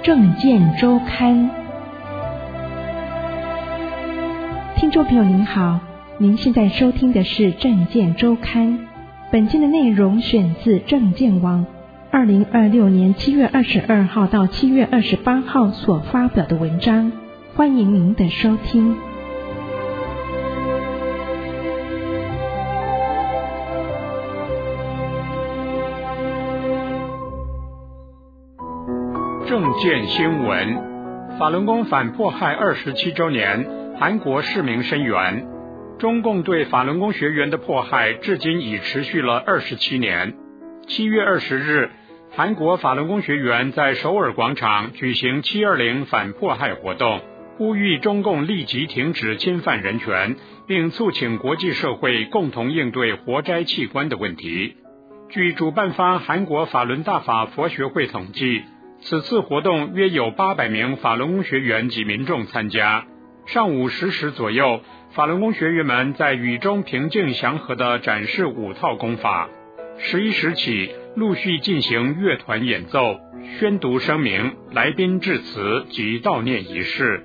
政见周刊。听众朋友您好，您现在收听的是政见周刊。本期的内容选自政见网2026年7月22号到7月28号所发表的文章，欢迎您的收听。 政见新闻：法轮功反迫害27周年，韩国市民声援。中共对法轮功学员的迫害至今已持续了27年。7月20日，韩国法轮功学员在首尔广场举行720反迫害活动，呼吁中共立即停止侵犯人权，并促请国际社会共同应对活摘器官的问题。据主办方韩国法轮大法佛学会统计，此次活动约有800名法轮功学员及民众参加。上午10时左右，法轮功学员们在雨中平静祥和地展示5套功法。11时起，陆续进行乐团演奏、宣读声明、来宾致辞及悼念仪式。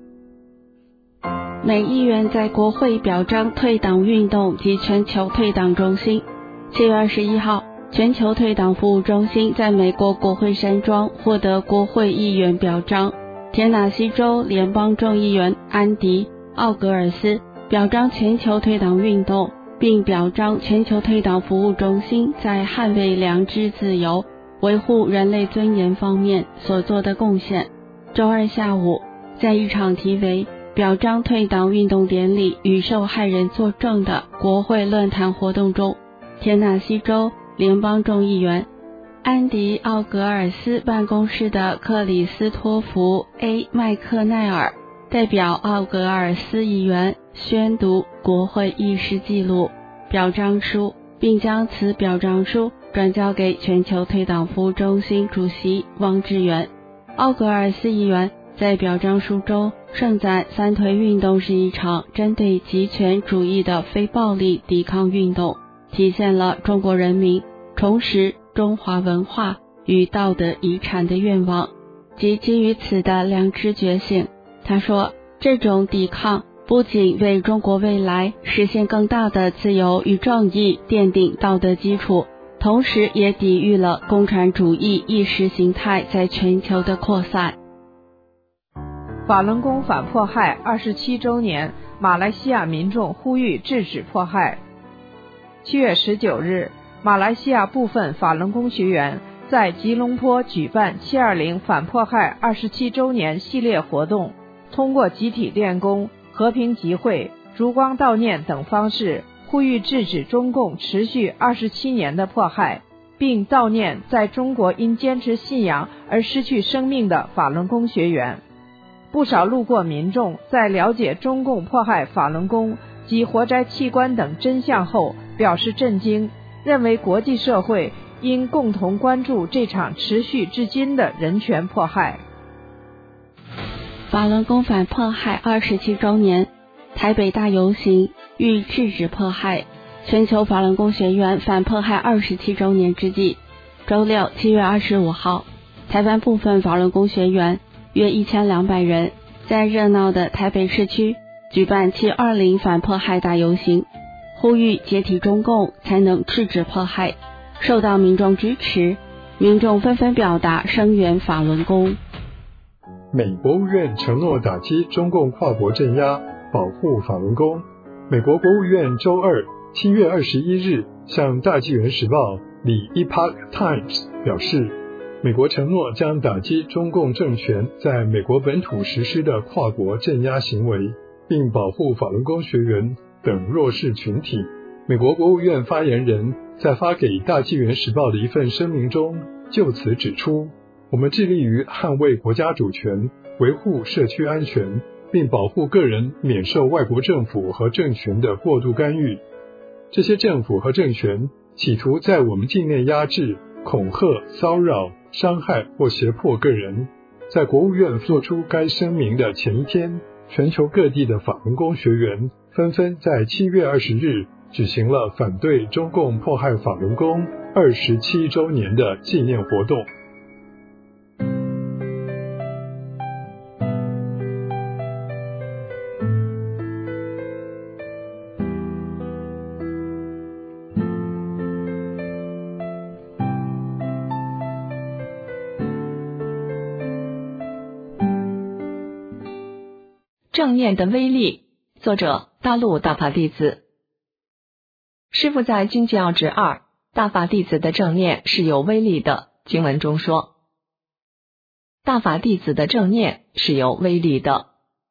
美议员在国会表彰退党运动及全球退党中心。7月21号，全球退党服务中心在美国国会山庄获得国会议员表彰。田纳西州联邦众议员安迪·奥格尔斯表彰全球退党运动，并表彰全球退党服务中心在捍卫良知自由、维护人类尊严方面所做的贡献。周二下午，在一场题为表彰退党运动典礼与受害人作证的国会论坛活动中，田纳西州联邦众议员安迪·奥格尔斯办公室的克里斯托弗 ·A. 麦克奈尔代表奥格尔斯议员宣读国会议事记录表彰书，并将此表彰书转交给全球退党服务中心主席汪志远。奥格尔斯议员在表彰书中盛赞三推运动是一场针对极权主义的非暴力抵抗运动，体现了中国人民重拾中华文化与道德遗产的愿望及基于此的良知觉醒。他说，这种抵抗不仅为中国未来实现更大的自由与正义奠定道德基础，同时也抵御了共产主义意识形态在全球的扩散。 法轮功反迫害27周年，马来西亚民众呼吁制止迫害。7月19日，马来西亚部分法轮功学员在吉隆坡举办720反迫害27周年系列活动，通过集体练功、和平集会、烛光悼念等方式，呼吁制止中共持续27年的迫害，并悼念在中国因坚持信仰而失去生命的法轮功学员。不少路过民众在了解中共迫害法轮功及活摘器官等真相后表示震惊，认为国际社会应共同关注这场持续至今的人权迫害。 法轮功反迫害27周年，台北大游行欲制止迫害。全球法轮功学员反迫害27周年之际，周六7月25号，台湾部分法轮功学员约1200人在热闹的台北市区举办720反迫害大游行，呼吁解体中共才能制止迫害。受到民众支持，民众纷纷表达声援法轮功。 美国务院承诺打击中共跨国镇压，保护法轮功。美国国务院周二7月21日向大纪元时报 The Epoch Times 表示，美国承诺将打击中共政权在美国本土实施的跨国镇压行为，并保护法轮功学员等弱势群体。美国国务院发言人在发给大纪元时报的一份声明中就此指出，我们致力于捍卫国家主权，维护社区安全，并保护个人免受外国政府和政权的过度干预。这些政府和政权企图在我们境内压制、恐吓、骚扰、伤害或胁迫个人。在国务院做出该声明的前一天，全球各地的法轮功学员纷纷在7月20日举行了反对中共迫害法轮功27周年的纪念活动。 正念的威力，作者大陆大法弟子。师父在经济要旨2，大法弟子的正念是有威力的，经文中说，大法弟子的正念是有威力的。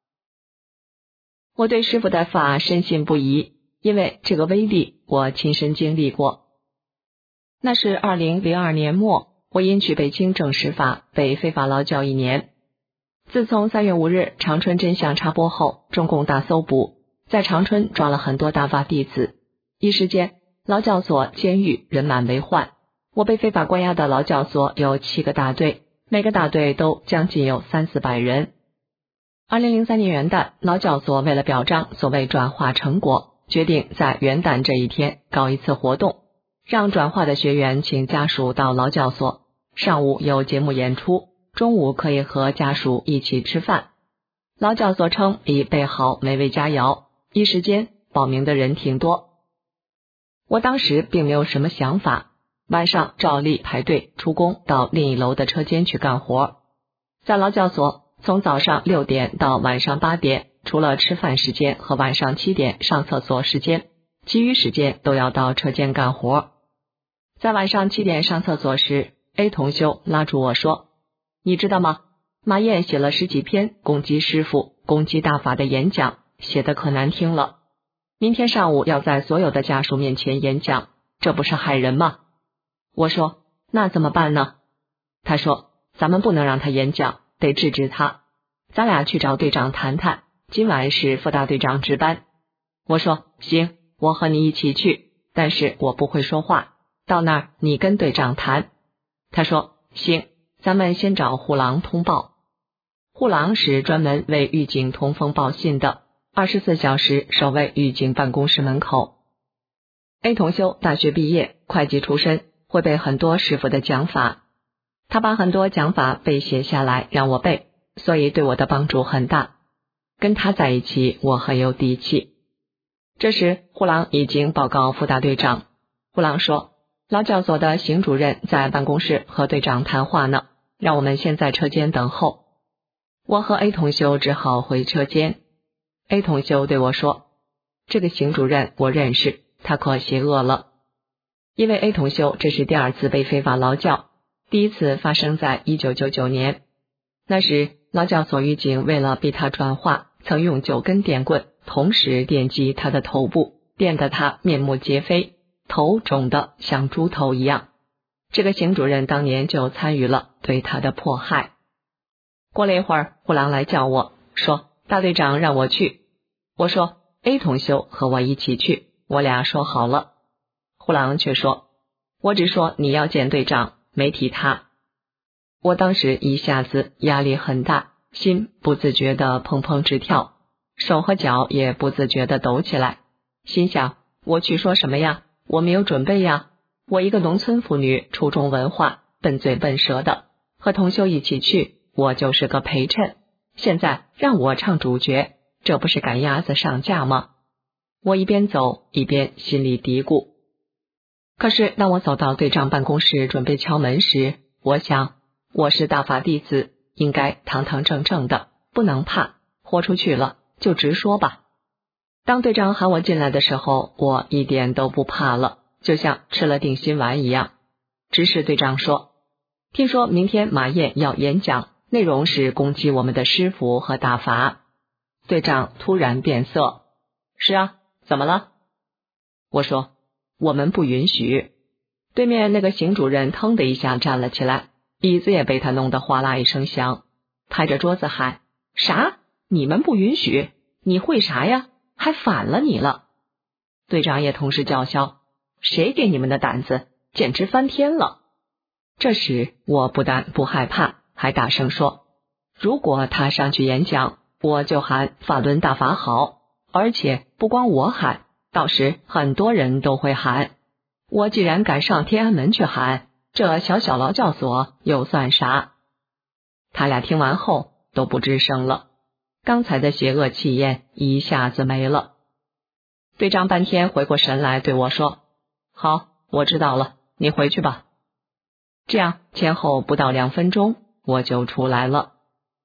我对师父的法深信不疑，因为这个威力我亲身经历过。那是2002年末，我因去北京证实法被非法劳教1年。自从3月5日长春真相插播后，中共大搜捕，在长春抓了很多大法弟子，一时间劳教所、监狱人满为患。我被非法关押的劳教所有7个大队，每个大队都将近有300-400人。2003年元旦，劳教所为了表彰所谓转化成果，决定在元旦这一天搞一次活动，让转化的学员请家属到劳教所，上午有节目演出，中午可以和家属一起吃饭。劳教所称已备好美味佳肴，一时间报名的人挺多。我当时并没有什么想法，晚上照例排队出工到另一楼的车间去干活。在劳教所，从早上6点到晚上8点，除了吃饭时间和晚上7点上厕所时间，其余时间都要到车间干活。在晚上7点上厕所时， A 同修拉住我说，你知道吗？马燕写了10几篇攻击师父、攻击大法的演讲，写得可难听了。明天上午要在所有的家属面前演讲，这不是害人吗？我说，那怎么办呢？他说，咱们不能让他演讲，得制止他。咱俩去找队长谈谈，今晚是副大队长值班。我说，行，我和你一起去，但是我不会说话，到那儿你跟队长谈。他说，行，咱们先找护狼通报。护狼是专门为狱警通风报信的，24小时守卫狱警办公室门口。A 同修大学毕业，会计出身，会背很多师父的讲法，他把很多讲法背写下来让我背，所以对我的帮助很大。跟他在一起，我很有底气。这时护狼已经报告副大队长，护狼说，劳教所的邢主任在办公室和队长谈话呢，让我们先在车间等候。我和 A 同修只好回车间。A 同修对我说，这个邢主任我认识，他可邪恶了。因为 A 同修这是第2次被非法劳教，第一次发生在1999年。那时劳教所狱警为了逼他转化，曾用9根电棍同时电击他的头部，电得他面目皆非，头肿得像猪头一样。这个邢主任当年就参与了对他的迫害。过了一会儿，护狼来叫我，说大队长让我去。我说 A 同修和我一起去，我俩说好了。护狼却说，我只说你要见队长，没提他。我当时一下子压力很大，心不自觉地砰砰直跳，手和脚也不自觉地抖起来，心想，我去说什么呀？我没有准备呀，我一个农村妇女，初中文化，笨嘴笨舌的，和同修一起去，我就是个陪衬，现在让我唱主角，这不是赶鸭子上架吗？我一边走一边心里嘀咕。可是当我走到队长办公室准备敲门时，我想，我是大法弟子，应该堂堂正正的，不能怕，豁出去了就直说吧。当队长喊我进来的时候，我一点都不怕了，就像吃了定心丸一样。只是队长说，听说明天马燕要演讲，内容是攻击我们的师父和大法。队长突然变色，是啊，怎么了？我说，我们不允许。对面那个邢主任腾的一下站了起来，椅子也被他弄得哗啦一声响，拍着桌子喊，啥？你们不允许？你会啥呀？还反了你了。队长也同时叫嚣，谁给你们的胆子，简直翻天了。这时我不但不害怕，还大声说，如果他上去演讲，我就喊法轮大法好，而且不光我喊，到时很多人都会喊。我既然敢上天安门去喊，这小小劳教所又算啥？他俩听完后都不吱声了，刚才的邪恶气焰一下子没了。队长半天回过神来对我说，好，我知道了，你回去吧。这样前后不到2分钟，我就出来了。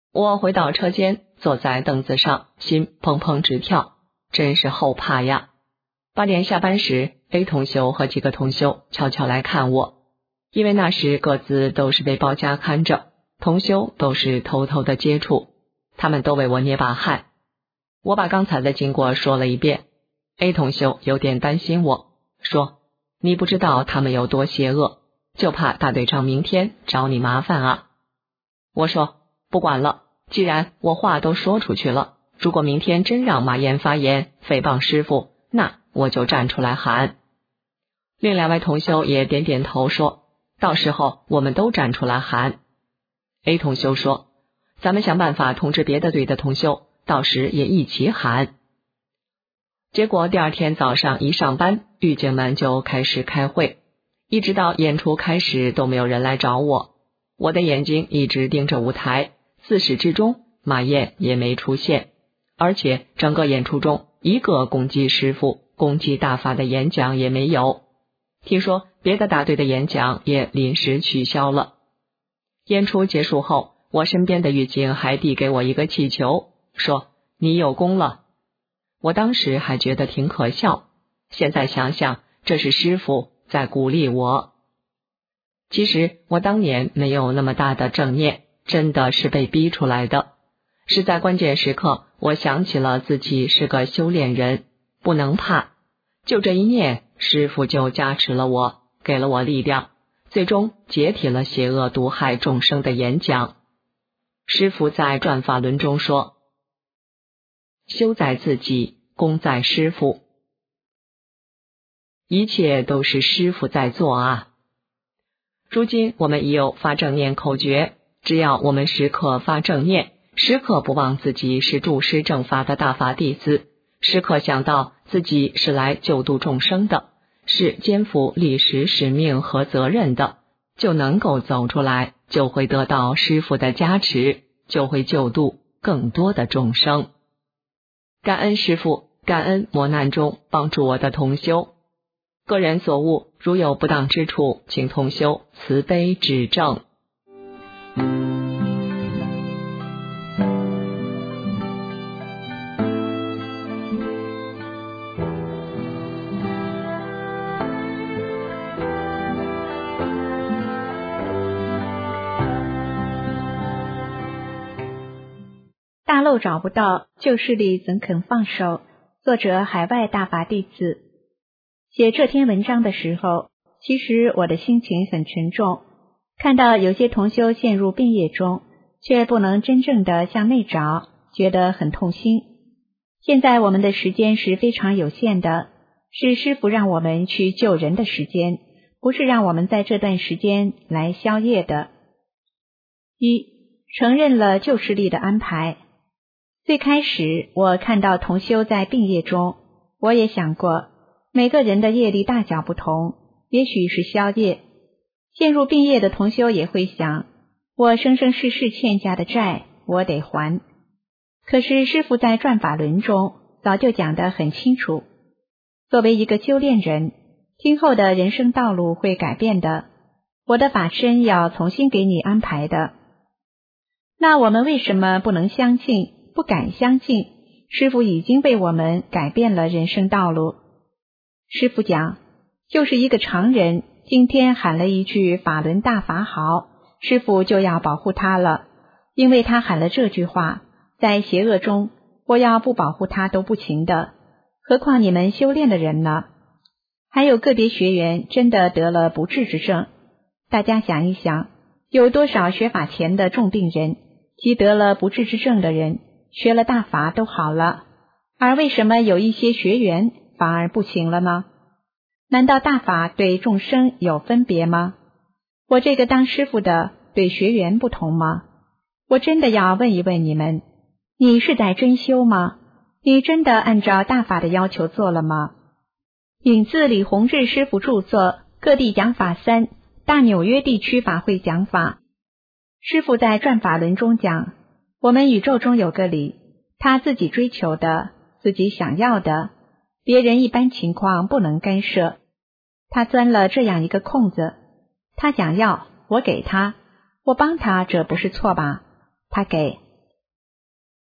我回到车间，坐在凳子上，心砰砰直跳，真是后怕呀。8点下班时，A 同修和几个同修悄悄来看我，因为那时各自都是被包夹看着，同修都是偷偷的接触，他们都为我捏把汗。我把刚才的经过说了一遍， A 同修有点担心我，说你不知道他们有多邪恶，就怕大队长明天找你麻烦啊。我说不管了，既然我话都说出去了，如果明天真让马燕发言诽谤师父，那我就站出来喊。另2位同修也点点头说，到时候我们都站出来喊。 A 同修说，咱们想办法通知别的队的同修，到时也一起喊。结果第2天早上一上班，狱警们就开始开会，一直到演出开始都没有人来找我。我的眼睛一直盯着舞台，自始至终马燕也没出现，而且整个演出中一个攻击师父、攻击大法的演讲也没有。听说别的大队的演讲也临时取消了。演出结束后，我身边的狱警还递给我一个气球，说你有功了。我当时还觉得挺可笑，现在想想，这是师父在鼓励我。其实我当年没有那么大的正念，真的是被逼出来的。是在关键时刻，我想起了自己是个修炼人，不能怕。就这一念，师父就加持了我，给了我力量，最终解体了邪恶毒害众生的演讲。师父在转法轮中说，修在自己，功在师父。一切都是师父在做啊。如今我们已有发正念口诀，只要我们时刻发正念，时刻不忘自己是助师正法的大法弟子，时刻想到自己是来救度众生的，是肩负历史使命和责任的，就能够走出来，就会得到师父的加持，就会救度更多的众生。感恩师父，感恩磨难中帮助我的同修。个人所悟，如有不当之处，请同修慈悲指正。 大漏找不到，旧势力怎肯放手？作者海外大法弟子。写这篇文章的时候，其实我的心情很沉重，看到有些同修陷入病业中，却不能真正的向内找，觉得很痛心。现在我们的时间是非常有限的，是师父让我们去救人的时间，不是让我们在这段时间来消业的。一，承认了旧势力的安排。最开始我看到同修在病业中，我也想过，每个人的业力大小不同，也许是消业。陷入病业的同修也会想，我生生世世欠下的债，我得还。可是师父在转法轮中早就讲得很清楚，作为一个修炼人，今后的人生道路会改变的，我的法身要重新给你安排的。那我们为什么不能相信，不敢相信师父已经为我们改变了人生道路？师父讲，就是一个常人今天喊了一句法轮大法好，师父就要保护他了，因为他喊了这句话，在邪恶中我要不保护他都不行的，何况你们修炼的人呢？还有个别学员真的得了不治之症，大家想一想，有多少学法前的重病人及得了不治之症的人，学了大法都好了，而为什么有一些学员反而不行了呢？难道大法对众生有分别吗？我这个当师父的对学员不同吗？我真的要问一问你们，你是在真修吗？你真的按照大法的要求做了吗？引自李洪志师父著作《各地讲法3》大纽约地区法会讲法。师父在转法轮中讲，我们宇宙中有个理，他自己追求的，自己想要的，别人一般情况不能干涉。他钻了这样一个空子，他想要，我给他，我帮他，这不是错吧？他给，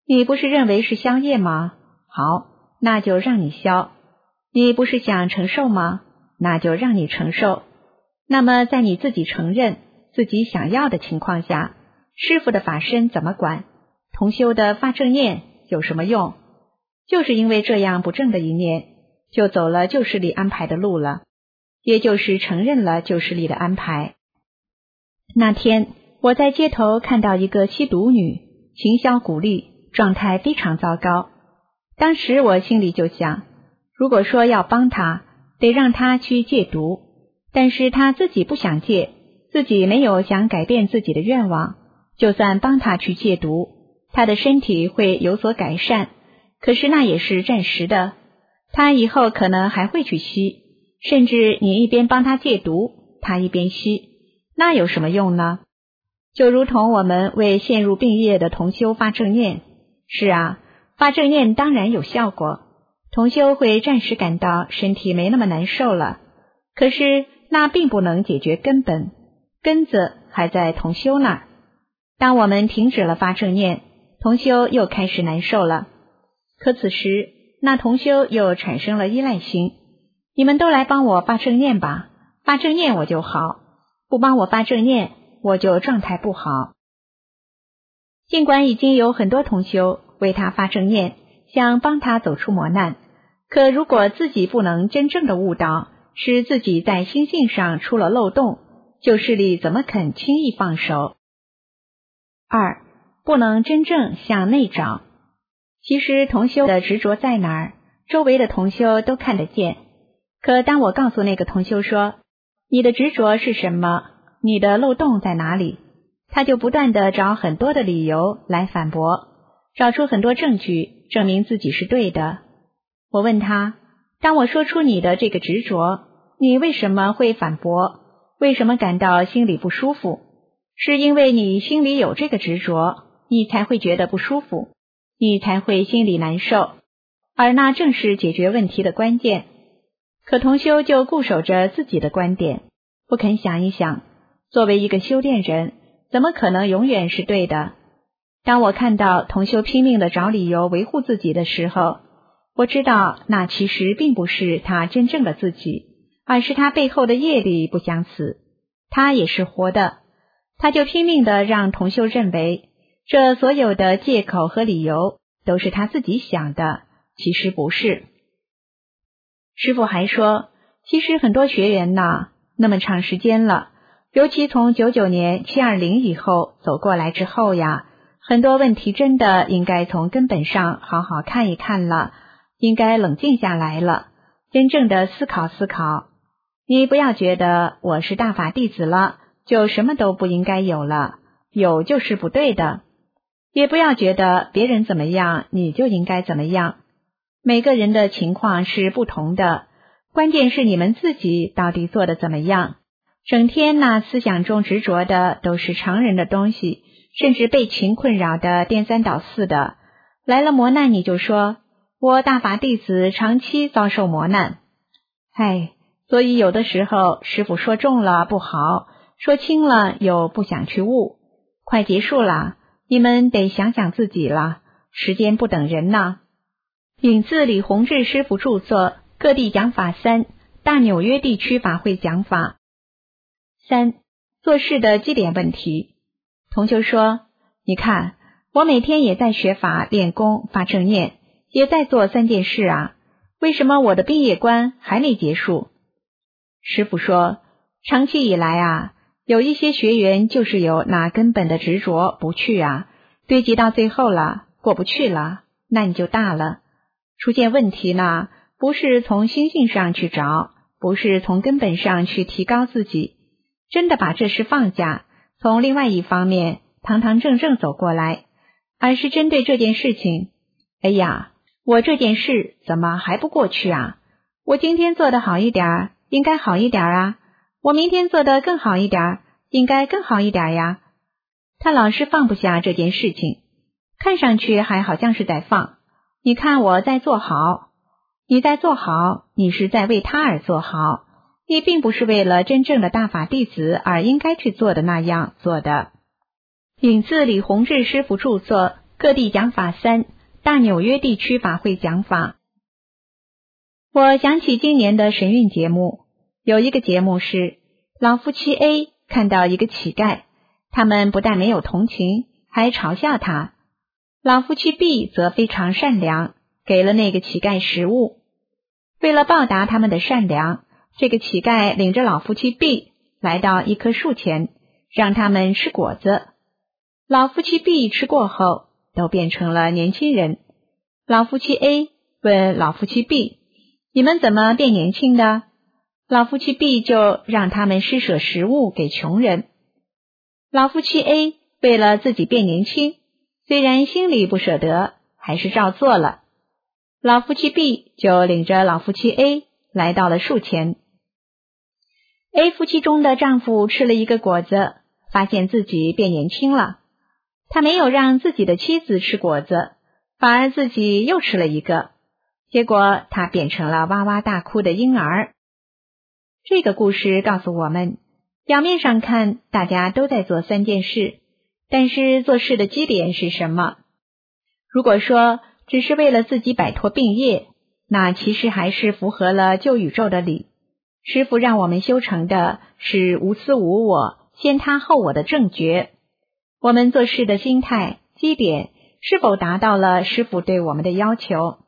你不是认为是宵夜吗？好，那就让你宵。你不是想承受吗？那就让你承受。那么在你自己承认自己想要的情况下，师父的法身怎么管？同修的发正念有什么用？就是因为这样不正的一念，就走了旧势力安排的路了，也就是承认了旧势力的安排。那天我在街头看到一个吸毒女，行销鼓励，状态非常糟糕。当时我心里就想，如果说要帮她，得让她去戒毒，但是她自己不想戒，自己没有想改变自己的愿望，就算帮她去戒毒，她的身体会有所改善，可是那也是暂时的，她以后可能还会去吸，甚至你一边帮她戒毒，她一边吸，那有什么用呢？就如同我们为陷入病业的同修发正念，是啊，发正念当然有效果，同修会暂时感到身体没那么难受了，可是那并不能解决根本，根子还在同修那儿。当我们停止了发正念，同修又开始难受了，可此时那同修又产生了依赖心，你们都来帮我发正念吧，发正念我就好，不帮我发正念我就状态不好。尽管已经有很多同修为他发正念，想帮他走出磨难，可如果自己不能真正的悟到是自己在心性上出了漏洞，旧势力怎么肯轻易放手？二，不能真正向内找。其实同修的执着在哪儿，周围的同修都看得见。可当我告诉那个同修说，你的执着是什么？你的漏洞在哪里？他就不断地找很多的理由来反驳，找出很多证据证明自己是对的。我问他，当我说出你的这个执着，你为什么会反驳？为什么感到心里不舒服？是因为你心里有这个执着，你才会觉得不舒服，你才会心里难受，而那正是解决问题的关键。可同修就固守着自己的观点，不肯想一想，作为一个修炼人，怎么可能永远是对的？当我看到同修拼命地找理由维护自己的时候，我知道那其实并不是他真正的自己，而是他背后的业力不相死。他也是活的，他就拼命地让同修认为这所有的借口和理由都是他自己想的，其实不是。师父还说，其实很多学员呢，那么长时间了，尤其从99年720以后走过来之后呀，很多问题真的应该从根本上好好看一看了，应该冷静下来了，真正的思考思考。你不要觉得我是大法弟子了，就什么都不应该有了，有就是不对的。也不要觉得别人怎么样，你就应该怎么样。每个人的情况是不同的，关键是你们自己到底做得怎么样。整天那思想中执着的都是常人的东西，甚至被情困扰的颠三倒四的，来了磨难你就说我大法弟子长期遭受磨难。所以有的时候师父说重了不好，说轻了又不想去悟。快结束了，你们得想想自己了，时间不等人呐。引自李洪志师父著作《各地讲法3》，大纽约地区法会讲法。3. 做事的基点问题。同修说，你看，我每天也在学法、练功、发正念，也在做3件事啊，为什么我的毕业关还没结束？师父说，长期以来啊，有一些学员就是有那根本的执着不去啊，堆积到最后了，过不去了，那你就大了。出现问题呢，不是从心性上去找，不是从根本上去提高自己，真的把这事放下，从另外一方面堂堂正正走过来，而是针对这件事情，哎呀，我这件事怎么还不过去啊？我今天做得好一点，应该好一点啊，我明天做得更好一点，应该更好一点呀。他老是放不下这件事情，看上去还好像是在放，你看我在做好，你在做好，你是在为他而做好，你并不是为了真正的大法弟子而应该去做的那样做的。引自李洪志师父著作《 各地讲法3，大纽约地区法会讲法。我想起今年的神韵节目，有一个节目是老夫妻 A 看到一个乞丐，他们不但没有同情，还嘲笑他。老夫妻 B 则非常善良，给了那个乞丐食物。为了报答他们的善良，这个乞丐领着老夫妻 B 来到一棵树前，让他们吃果子。老夫妻 B 吃过后都变成了年轻人。老夫妻 A 问老夫妻 B， 你们怎么变年轻的？老夫妻 B 就让他们施舍食物给穷人。老夫妻 A 为了自己变年轻，虽然心里不舍得，还是照做了。老夫妻 B 就领着老夫妻 A 来到了树前。A 夫妻中的丈夫吃了一个果子，发现自己变年轻了。他没有让自己的妻子吃果子，反而自己又吃了一个，结果他变成了哇哇大哭的婴儿。这个故事告诉我们，表面上看大家都在做3件事，但是做事的基点是什么？如果说只是为了自己摆脱病业，那其实还是符合了旧宇宙的理。师父让我们修成的是无私无我、先他后我的正觉。我们做事的心态、基点是否达到了师父对我们的要求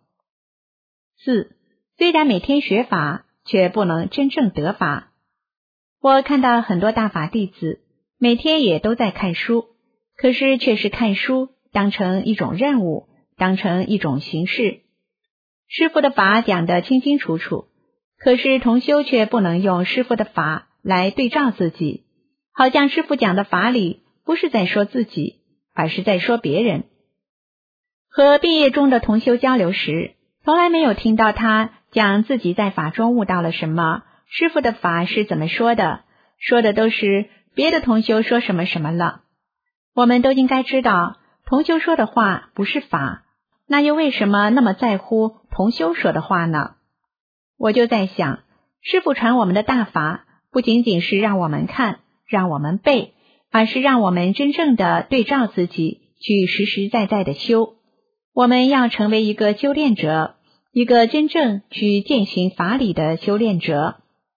？4. 虽然每天学法，却不能真正得法。我看到很多大法弟子每天也都在看书，可是却是看书当成一种任务，当成一种形式。师父的法讲得清清楚楚，可是同修却不能用师父的法来对照自己，好像师父讲的法理不是在说自己，而是在说别人。和毕业中的同修交流时，从来没有听到他讲自己在法中悟到了什么，师父的法是怎么说的，说的都是别的同修说什么什么了。我们都应该知道，同修说的话不是法，那又为什么那么在乎同修说的话呢？我就在想，师父传我们的大法，不仅仅是让我们看，让我们背，而是让我们真正的对照自己，去实实在在的修。我们要成为一个修炼者，一个真正去践行法理的修炼者。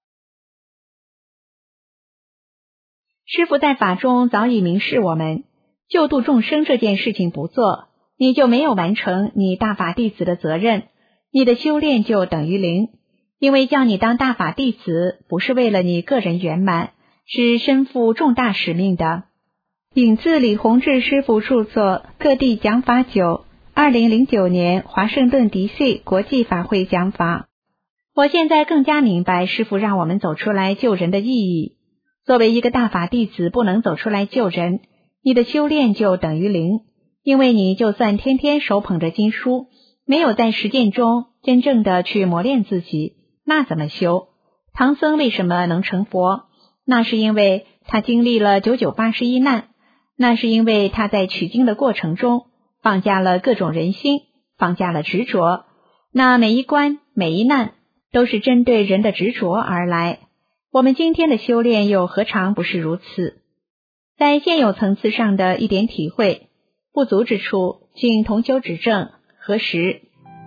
师父在法中早已明示我们，救度众生这件事情不做，你就没有完成你大法弟子的责任，你的修炼就等于零。因为叫你当大法弟子，不是为了你个人圆满，是身负重大使命的。引自李洪志师父著作《各地讲法9》2009年华盛顿 DC 国际法会讲法。我现在更加明白师父让我们走出来救人的意义。作为一个大法弟子，不能走出来救人，你的修炼就等于零，因为你就算天天手捧着经书，没有在实践中真正的去磨练自己，那怎么修？唐僧为什么能成佛？那是因为他经历了9981难，那是因为他在取经的过程中放下了各种人心，放下了执着。那每一关每一难都是针对人的执着而来。我们今天的修炼又何尝不是如此？在现有层次上的一点体会，不足之处，请同修指正核实。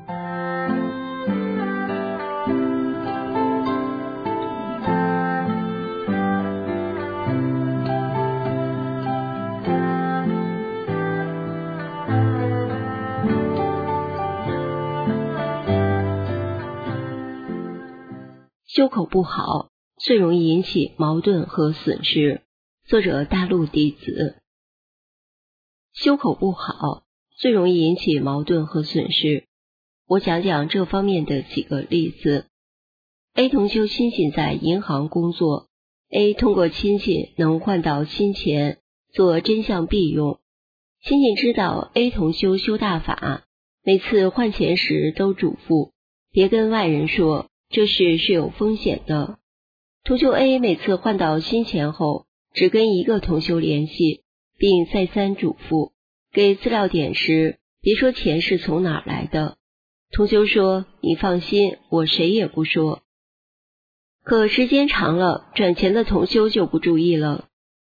修口不好，最容易引起矛盾和损失。作者大陆弟子。修口不好，最容易引起矛盾和损失。我讲讲这方面的几个例子。A 同修亲戚在银行工作， A 通过亲戚能换到新钱，做真相币用。亲戚知道 A 同修修大法，每次换钱时都嘱咐别跟外人说，这事是有风险的。同修 A 每次换到新钱后，只跟一个同修联系，并再三嘱咐给资料点时别说钱是从哪儿来的。同修说，你放心，我谁也不说。可时间长了，转钱的同修就不注意了，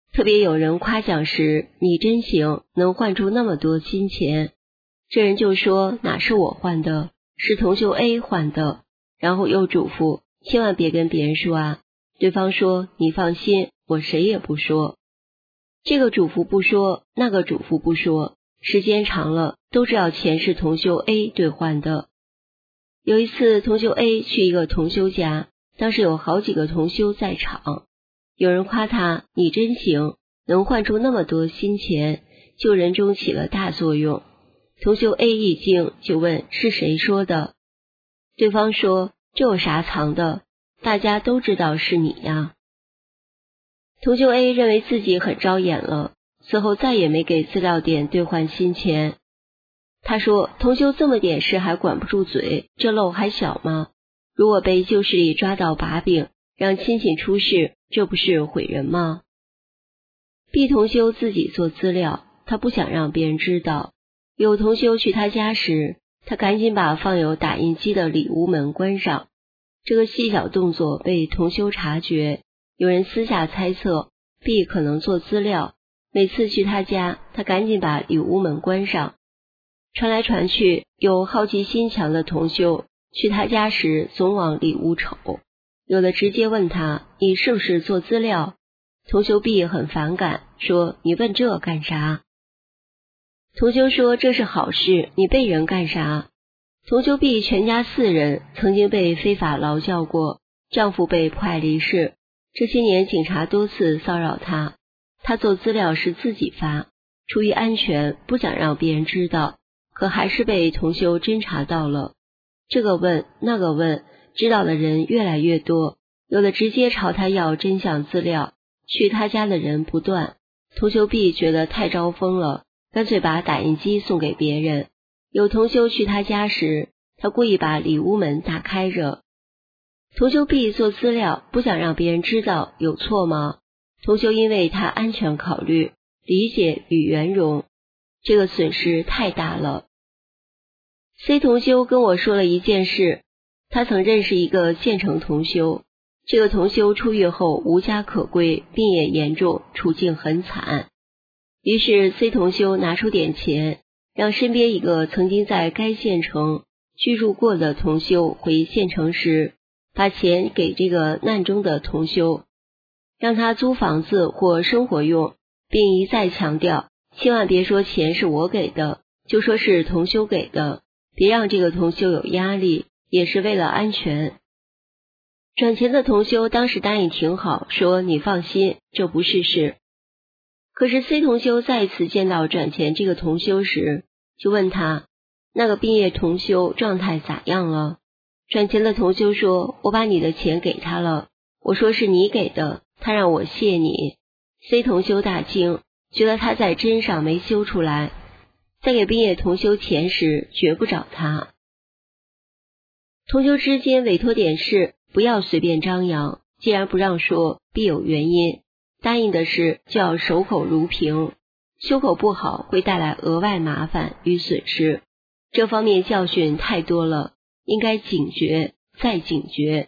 特别有人夸奖时，你真行，能换出那么多新钱。这人就说哪是我换的，是同修 A 换的，然后又嘱咐千万别跟别人说啊。对方说你放心，我谁也不说。这个嘱咐不说，那个嘱咐不说，时间长了都知道钱是同修 A 兑换的。有一次同修 A 去一个同修家，当时有好几个同修在场，有人夸他你真行，能换出那么多新钱，救人中起了大作用。同修 A 一惊，就问是谁说的。对方说这有啥藏的，大家都知道是你呀。同修 A 认为自己很招眼了，此后再也没给资料点兑换新钱。他说同修这么点事还管不住嘴，这漏还小吗？如果被旧势力抓到把柄，让亲戚出事，这不是毁人吗？ B 同修自己做资料，他不想让别人知道。有同修去他家时，他赶紧把放有打印机的里屋门关上。这个细小动作被同修察觉，有人私下猜测 B 可能做资料，每次去他家，他赶紧把里屋门关上。传来传去，有好奇心强的同修去他家时总往里屋瞅，有的直接问他你是不是做资料。同修 B 很反感，说你问这干啥？同修说这是好事，你背人干啥？同修 B 全家4人曾经被非法劳教过，丈夫被迫害离世，这些年警察多次骚扰她，她做资料是自己发，出于安全不想让别人知道，可还是被同修侦查到了。这个问那个问，知道的人越来越多，有的直接朝他要真相资料，去他家的人不断。同修 B 觉得太招风了，干脆把打印机送给别人。有同修去他家时，他故意把里屋门打开着。同修 B 做资料不想让别人知道，有错吗？同修因为他安全考虑，理解与圆融，这个损失太大了。C 同修跟我说了一件事，他曾认识一个县城同修，这个同修出狱后无家可归，病也严重，处境很惨。于是 C 同修拿出点钱，让身边一个曾经在该县城居住过的同修回县城时，把钱给这个难中的同修，让他租房子或生活用，并一再强调千万别说钱是我给的，就说是同修给的，别让这个同修有压力，也是为了安全。转钱的同修当时答应挺好，说你放心，这不是事。可是 C 同修再次见到转钱这个同修时，就问他那个毕业同修状态咋样了。转钱的同修说我把你的钱给他了，我说是你给的，他让我谢你。 C 同修大惊，觉得他在针上没修出来，在给毕业同修钱时绝不找他。同修之间委托点事不要随便张扬，既然不让说必有原因，答应的事就要守口如瓶，修口不好会带来额外麻烦与损失，这方面教训太多了，应该警觉再警觉。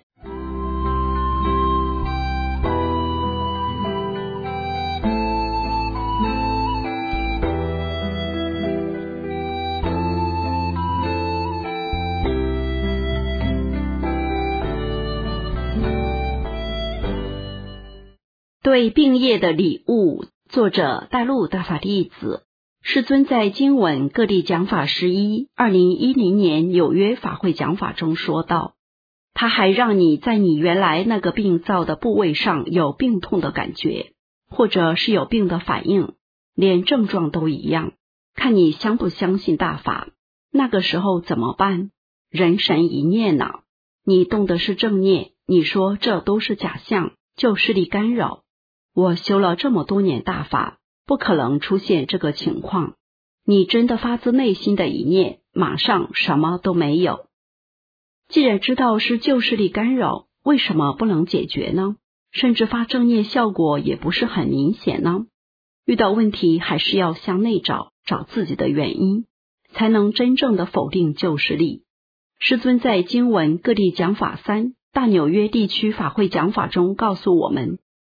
对病业的礼物，作者大陆大法弟子。世尊在经文各地讲法11 2010年纽约法会讲法中说道，他还让你在你原来那个病灶的部位上有病痛的感觉，或者是有病的反应，连症状都一样，看你相不相信大法。那个时候怎么办？人神一念呢？你动的是正念，你说这都是假象，旧势力干扰。我修了这么多年大法，不可能出现这个情况。你真的发自内心的一念，马上什么都没有。既然知道是旧势力干扰，为什么不能解决呢？甚至发正念效果也不是很明显呢？遇到问题还是要向内找，找自己的原因，才能真正的否定旧势力。师尊在经文各地讲法3大纽约地区法会讲法中告诉我们，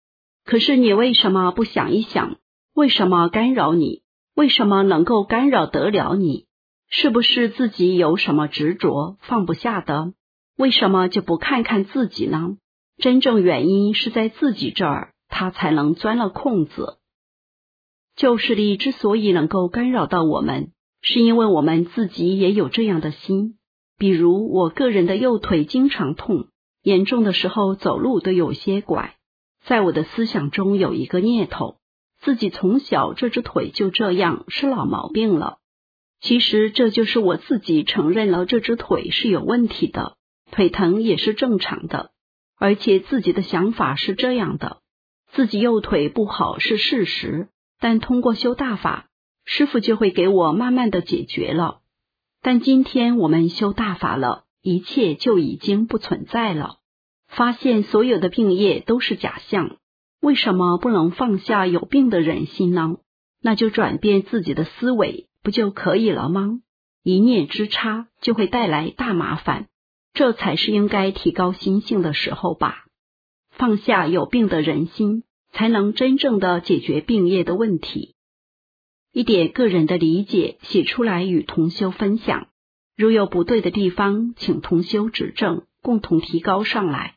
可是你为什么不想一想，为什么干扰你？为什么能够干扰得了你？是不是自己有什么执着放不下的？为什么就不看看自己呢？真正原因是在自己这儿，他才能钻了空子。旧势力之所以能够干扰到我们，是因为我们自己也有这样的心。比如我个人的右腿经常痛，严重的时候走路都有些拐。在我的思想中有一个念头，自己从小这只腿就这样，是老毛病了。其实这就是我自己承认了这只腿是有问题的，腿疼也是正常的，而且自己的想法是这样的，自己右腿不好是事实，但通过修大法，师父就会给我慢慢的解决了。但今天我们修大法了，一切就已经不存在了，发现所有的病业都是假象。为什么不能放下有病的人心呢？那就转变自己的思维不就可以了吗？一念之差就会带来大麻烦，这才是应该提高心性的时候吧。放下有病的人心，才能真正的解决病业的问题。一点个人的理解写出来与同修分享，如有不对的地方，请同修指正，共同提高上来。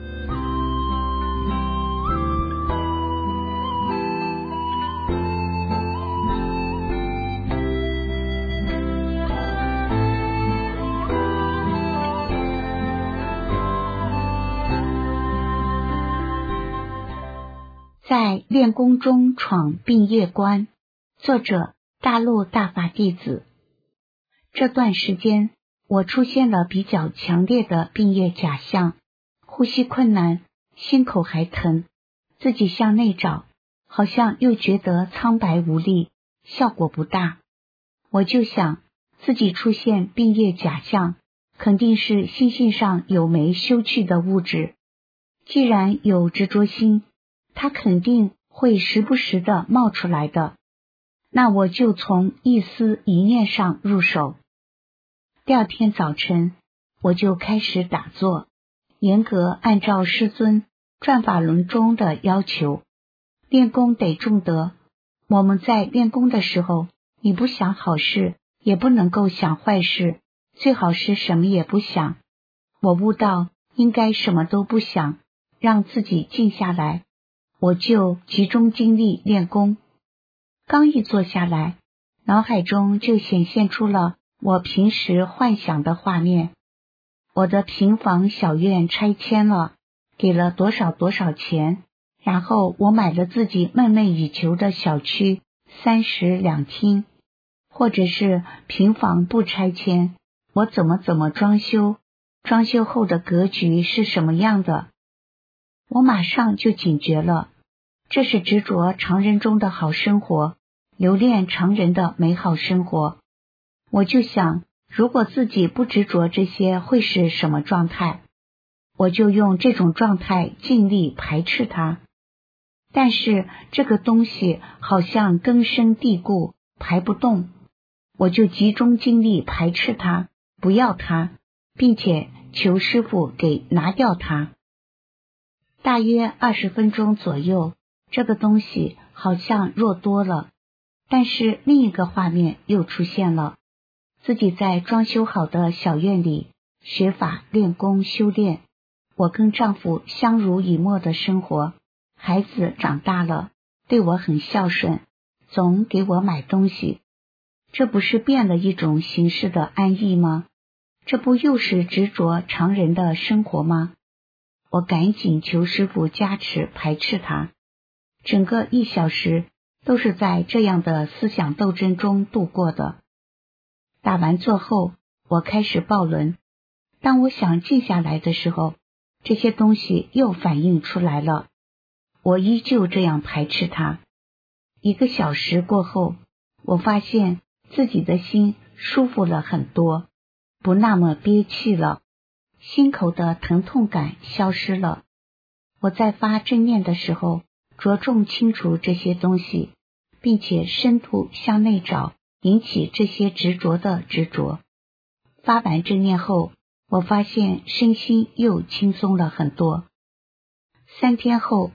在练功中闯病业关，作者大陆大法弟子。这段时间我出现了比较强烈的病业假象，呼吸困难，心口还疼，自己向内找，好像又觉得苍白无力，效果不大。我就想自己出现病业假象，肯定是心性上有没修去的物质，既然有执着心，它肯定会时不时的冒出来的，那我就从一思一念上入手。第二天早晨，我就开始打坐，严格按照师尊转法轮中的要求，练功得重德。我们在练功的时候，你不想好事，也不能够想坏事，最好是什么也不想。我悟到应该什么都不想，让自己静下来，我就集中精力练功。刚一坐下来，脑海中就显现出了我平时幻想的画面。我的平房小院拆迁了，给了多少多少钱，然后我买了自己梦寐以求的小区3室2厅，或者是平房不拆迁，我怎么装修，装修后的格局是什么样的。我马上就警觉了，这是执着常人中的好生活，留恋常人的美好生活。我就想，如果自己不执着这些会是什么状态，我就用这种状态尽力排斥它。但是这个东西好像根深蒂固，排不动，我就集中精力排斥它，不要它，并且求师父给拿掉它。大约20分钟左右，这个东西好像弱多了，但是另一个画面又出现了，自己在装修好的小院里学法练功修炼，我跟丈夫相濡以沫的生活，孩子长大了，对我很孝顺，总给我买东西，这不是变了一种形式的安逸吗？这不又是执着常人的生活吗？我赶紧求师父加持排斥它。整个1小时都是在这样的思想斗争中度过的。打完坐后，我开始抱轮，当我想静下来的时候，这些东西又反映出来了，我依旧这样排斥它。1个小时过后，我发现自己的心舒服了很多，不那么憋气了，心口的疼痛感消失了。我在发正念的时候，着重清除这些东西，并且深度向内找，引起这些执着的执着。发完正念后，我发现身心又轻松了很多。3天后，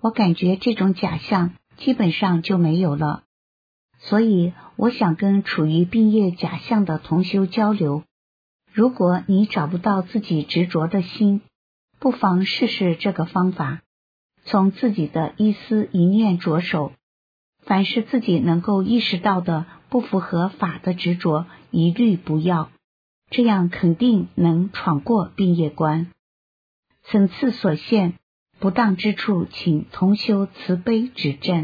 我感觉这种假象基本上就没有了。所以我想跟处于病业假象的同修交流，如果你找不到自己执着的心，不妨试试这个方法，从自己的一思一念着手，凡是自己能够意识到的不符合法的执着，一律不要，这样肯定能闯过病业关。层次所限，不当之处，请同修慈悲指正。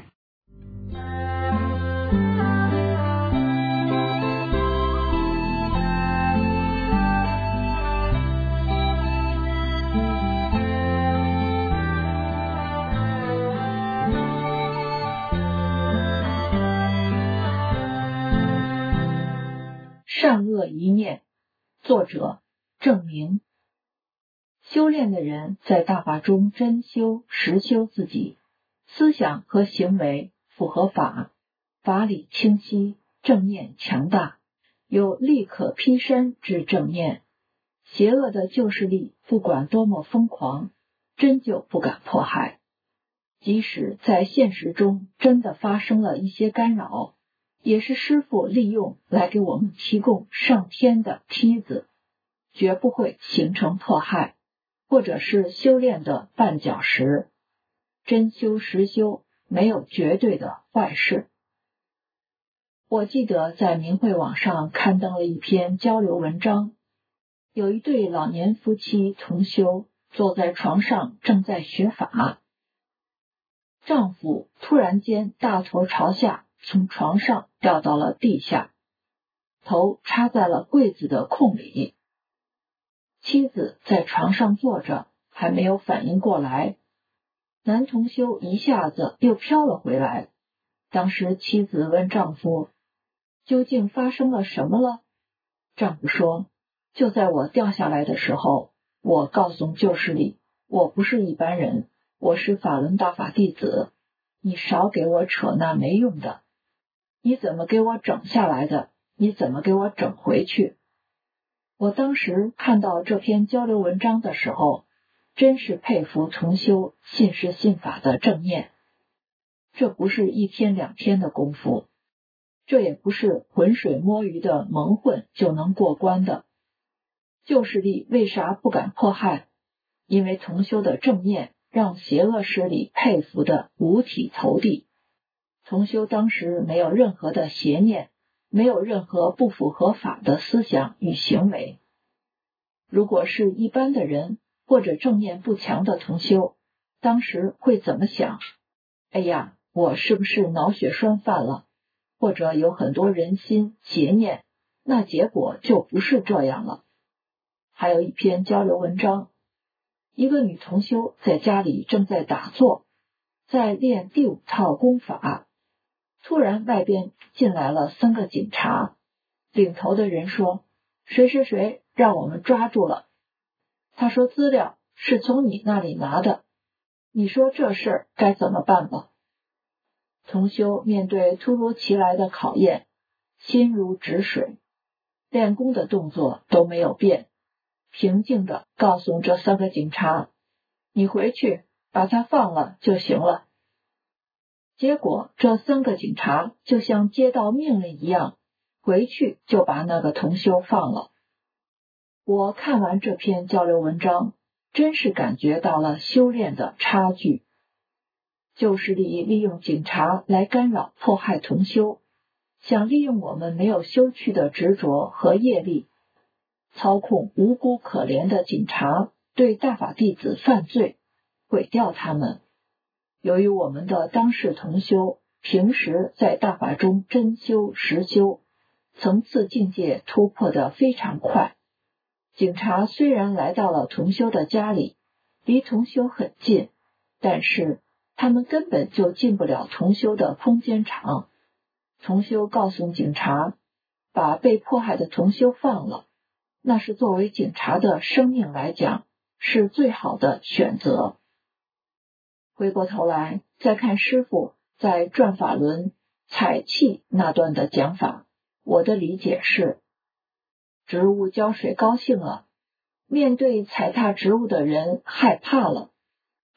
善恶一念，作者证明。修炼的人在大法中真修实修自己，思想和行为符合法，法理清晰，正念强大，有力可劈身之正念。邪恶的旧势力不管多么疯狂，真就不敢迫害。即使在现实中真的发生了一些干扰，也是师父利用来给我们提供上天的梯子，绝不会形成迫害，或者是修炼的绊脚石。真修实修，没有绝对的坏事。我记得在明慧网上刊登了一篇交流文章，有一对老年夫妻同修坐在床上正在学法，丈夫突然间大头朝下从床上掉到了地下，头插在了柜子的空里。妻子在床上坐着，还没有反应过来，男同修一下子又飘了回来。当时妻子问丈夫，究竟发生了什么了？丈夫说，就在我掉下来的时候，我告诉旧势力，我不是一般人，我是法轮大法弟子，你少给我扯那没用的，你怎么给我整下来的？你怎么给我整回去？我当时看到这篇交流文章的时候，真是佩服同修信师信法的正念。这不是一天两天的功夫，这也不是浑水摸鱼的蒙混就能过关的。旧势力为啥不敢迫害？因为同修的正念让邪恶势力佩服的五体投地。同修当时没有任何的邪念，没有任何不符合法的思想与行为。如果是一般的人或者正念不强的同修，当时会怎么想？哎呀，我是不是脑血栓犯了？或者有很多人心邪念，那结果就不是这样了。还有一篇交流文章，一个女同修在家里正在打坐，在练第5套功法，突然外边进来了3个警察，领头的人说，谁谁谁让我们抓住了。他说资料是从你那里拿的，你说这事儿该怎么办吧？同修面对突如其来的考验，心如止水，练功的动作都没有变，平静地告诉这3个警察，你回去把他放了就行了。结果这3个警察就像接到命令一样，回去就把那个同修放了。我看完这篇交流文章，真是感觉到了修炼的差距。旧势力利用警察来干扰迫害同修，想利用我们没有修去的执着和业力，操控无辜可怜的警察对大法弟子犯罪，毁掉他们。由于我们的当世同修平时在大法中真修实修，层次境界突破得非常快，警察虽然来到了同修的家里，离同修很近，但是他们根本就进不了同修的空间场。同修告诉警察，把被迫害的同修放了，那是作为警察的生命来讲，是最好的选择。回过头来再看师父在转法轮采气那段的讲法，我的理解是，植物浇水高兴了，面对踩踏植物的人害怕了，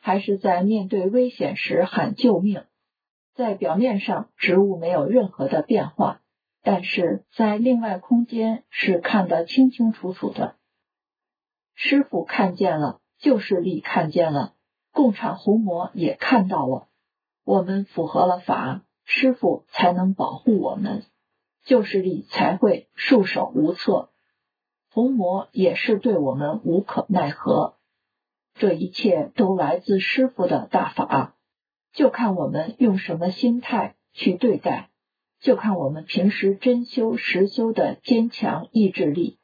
还是在面对危险时喊救命。在表面上植物没有任何的变化，但是在另外空间是看得清清楚楚的。师父看见了，救世力看见了，共产红魔也看到了，我们符合了法，师父才能保护我们，救世力才会束手无策，红魔也是对我们无可奈何。这一切都来自师父的大法，就看我们用什么心态去对待，就看我们平时真修实修的坚强意志力。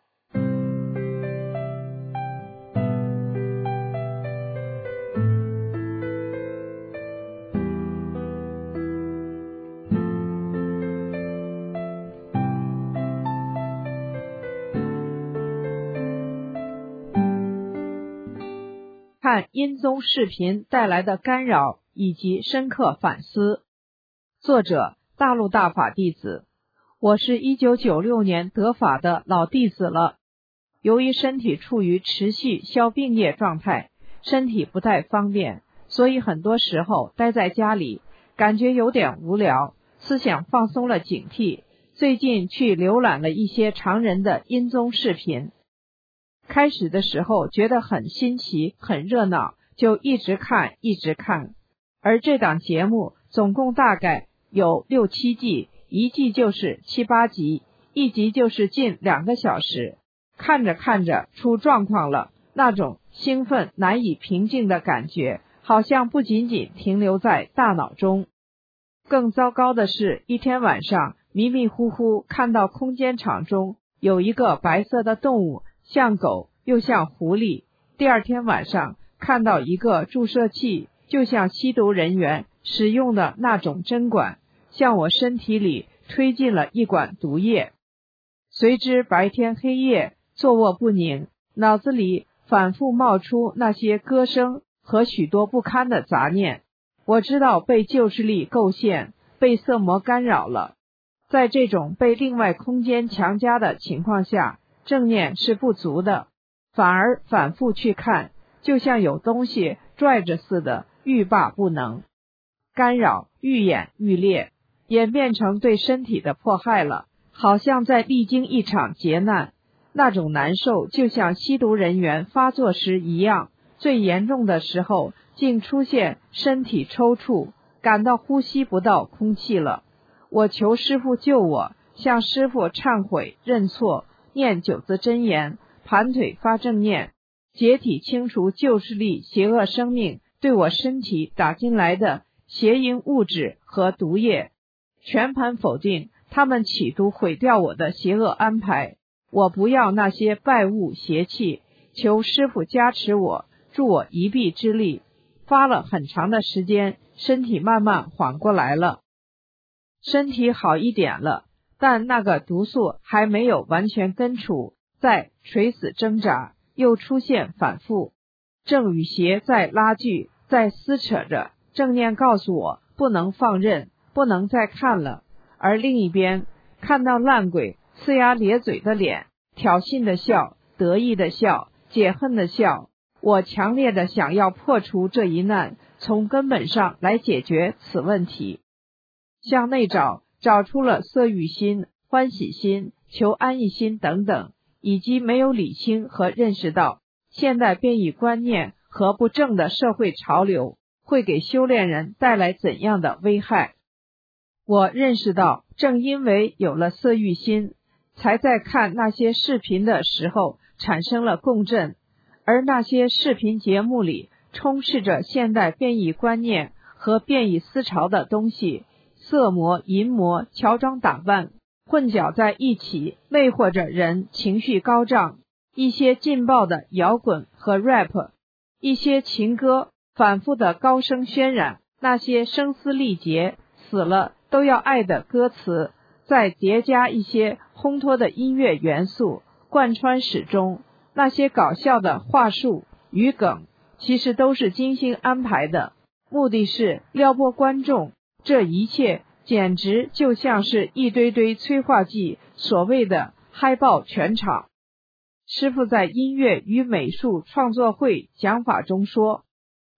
看音宗视频带来的干扰以及深刻反思。作者：大陆大法弟子。我是1996年得法的老弟子了。由于身体处于持续消病业状态，身体不太方便，所以很多时候待在家里，感觉有点无聊，思想放松了警惕。最近去浏览了一些常人的音宗视频。开始的时候觉得很新奇很热闹，就一直看。而这档节目总共大概有6、7季，一季就是7、8集，一集就是近2个小时。看着出状况了，那种兴奋难以平静的感觉，好像不仅仅停留在大脑中。更糟糕的是，一天晚上迷迷糊糊看到空间场中有一个白色的动物，像狗又像狐狸。第二天晚上看到一个注射器，就像吸毒人员使用的那种针管，向我身体里推进了一管毒液。随之白天黑夜坐卧不宁，脑子里反复冒出那些歌声和许多不堪的杂念。我知道被救世力构陷，被色魔干扰了。在这种被另外空间强加的情况下，正念是不足的，反而反复去看，就像有东西拽着似的，欲罢不能。干扰愈演愈烈，演变成对身体的迫害了，好像在历经一场劫难。那种难受就像吸毒人员发作时一样，最严重的时候竟出现身体抽搐，感到呼吸不到空气了。我求师父救我，向师父忏悔认错，念9字真言，盘腿发正念，解体清除救世力邪恶生命对我身体打进来的邪淫物质和毒液，全盘否定他们企图毁掉我的邪恶安排。我不要那些败物邪气，求师父加持我，助我一臂之力。发了很长的时间，身体慢慢缓过来了，身体好一点了，但那个毒素还没有完全根除，在垂死挣扎，又出现反复。正与邪在拉锯，在撕扯着，正念告诉我不能放任，不能再看了。而另一边看到烂鬼呲牙咧嘴的脸，挑衅的笑，得意的笑，解恨的笑。我强烈的想要破除这一难，从根本上来解决此问题。向内找出了色欲心、欢喜心、求安逸心等等，以及没有理清和认识到现代变异观念和不正的社会潮流会给修炼人带来怎样的危害。我认识到，正因为有了色欲心，才在看那些视频的时候产生了共振，而那些视频节目里充斥着现代变异观念和变异思潮的东西，色魔、淫魔乔装打扮混搅在一起，魅惑着人情绪高涨。一些劲爆的摇滚和 rap， 一些情歌反复的高声渲染那些声嘶力竭死了都要爱的歌词，再叠加一些烘托的音乐元素贯穿始终。那些搞笑的话术语梗其实都是精心安排的，目的是撩拨观众。这一切简直就像是一堆堆催化剂，所谓的嗨爆全场。师父在音乐与美术创作会讲法中说，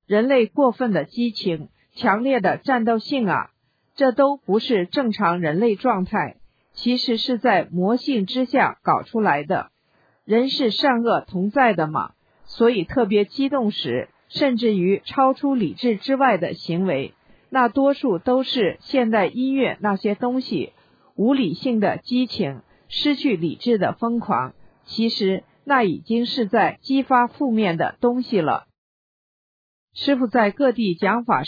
人类过分的激情、强烈的战斗性啊，这都不是正常人类状态，其实是在魔性之下搞出来的。人是善恶同在的嘛，所以特别激动时，甚至于超出理智之外的行为，那多数都是现代音乐那些东西，无理性的激情，失去理智的疯狂，其实那已经是在激发负面的东西了。师父在各地讲法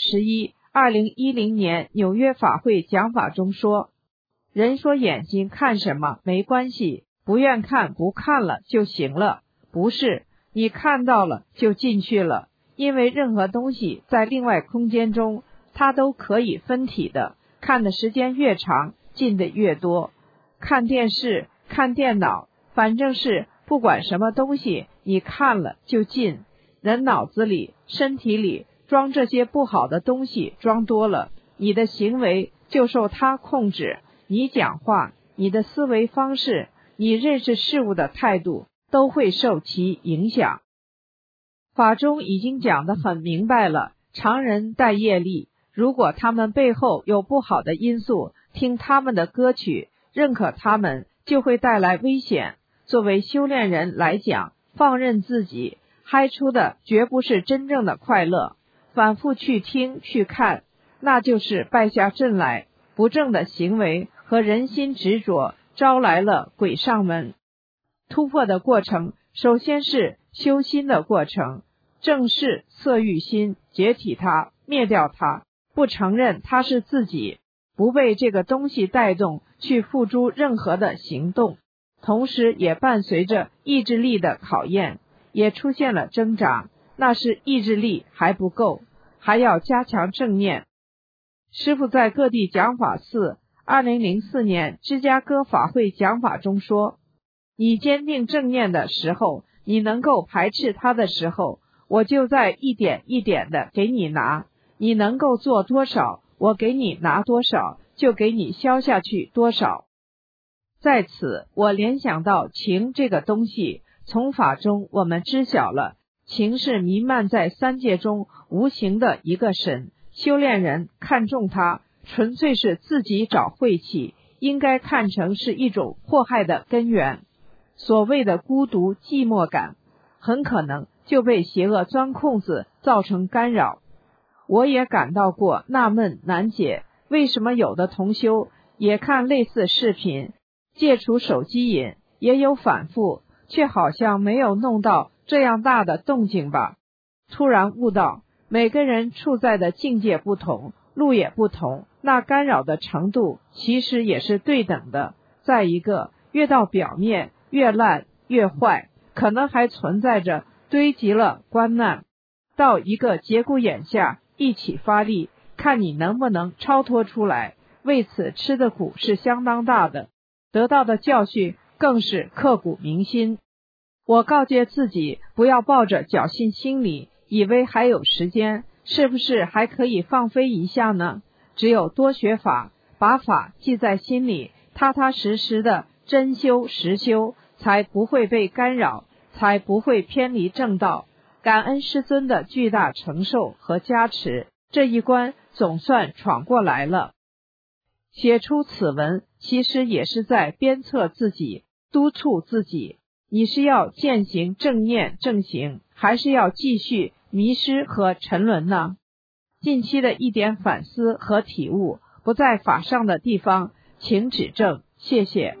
112010年纽约法会讲法中说，人说眼睛看什么没关系，不愿看不看了就行了，不是，你看到了就进去了，因为任何东西在另外空间中它都可以分体的，看的时间越长进的越多。看电视看电脑，反正是不管什么东西你看了就进，人脑子里身体里装这些不好的东西装多了，你的行为就受它控制，你讲话，你的思维方式，你认识事物的态度都会受其影响。法中已经讲得很明白了，常人带业力，如果他们背后有不好的因素，听他们的歌曲，认可他们，就会带来危险。作为修炼人来讲，放任自己，嗨出的绝不是真正的快乐，反复去听去看，那就是败下阵来，不正的行为和人心执着，招来了鬼上门。突破的过程，首先是修心的过程，正视色欲心，解体它，灭掉它，不承认它是自己，不被这个东西带动去付诸任何的行动，同时也伴随着意志力的考验，也出现了挣扎，那是意志力还不够，还要加强正念。师父在各地讲法寺2004年芝加哥法会讲法中说，你坚定正念的时候，你能够排斥它的时候，我就在一点一点的给你拿，你能够做多少，我给你拿多少，就给你消下去多少。在此我联想到情这个东西，从法中我们知晓了，情是弥漫在三界中无形的一个神，修炼人看重它，纯粹是自己找晦气，应该看成是一种祸害的根源。所谓的孤独寂寞感，很可能就被邪恶钻空子造成干扰。我也感到过纳闷难解，为什么有的同修也看类似视频，戒除手机瘾也有反复，却好像没有弄到这样大的动静吧。突然悟到，每个人处在的境界不同，路也不同，那干扰的程度其实也是对等的。再一个，越到表面越烂越坏，可能还存在着堆积了关难，到一个节骨眼下一起发力，看你能不能超脱出来，为此吃的苦是相当大的，得到的教训更是刻骨铭心。我告诫自己不要抱着侥幸心理，以为还有时间，是不是还可以放飞一下呢？只有多学法，把法记在心里，踏踏实实的真修实修，才不会被干扰，才不会偏离正道。感恩师尊的巨大承受和加持，这一关总算闯过来了。写出此文其实也是在鞭策自己，督促自己，你是要践行正念正行，还是要继续迷失和沉沦呢？近期的一点反思和体悟，不在法上的地方请指正，谢谢。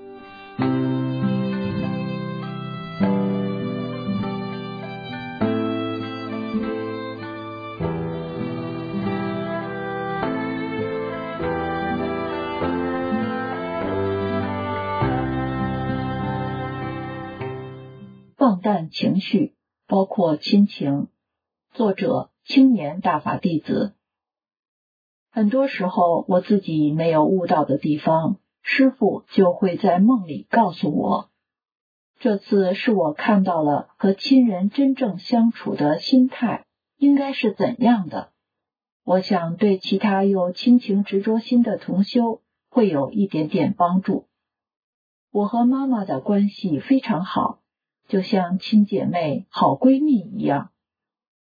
放淡情绪，包括亲情。作者：青年大法弟子。很多时候我自己没有悟到的地方，师父就会在梦里告诉我。这次是我看到了和亲人真正相处的心态应该是怎样的。我想对其他有亲情执着心的同修会有一点点帮助。我和妈妈的关系非常好，就像亲姐妹、好闺蜜一样。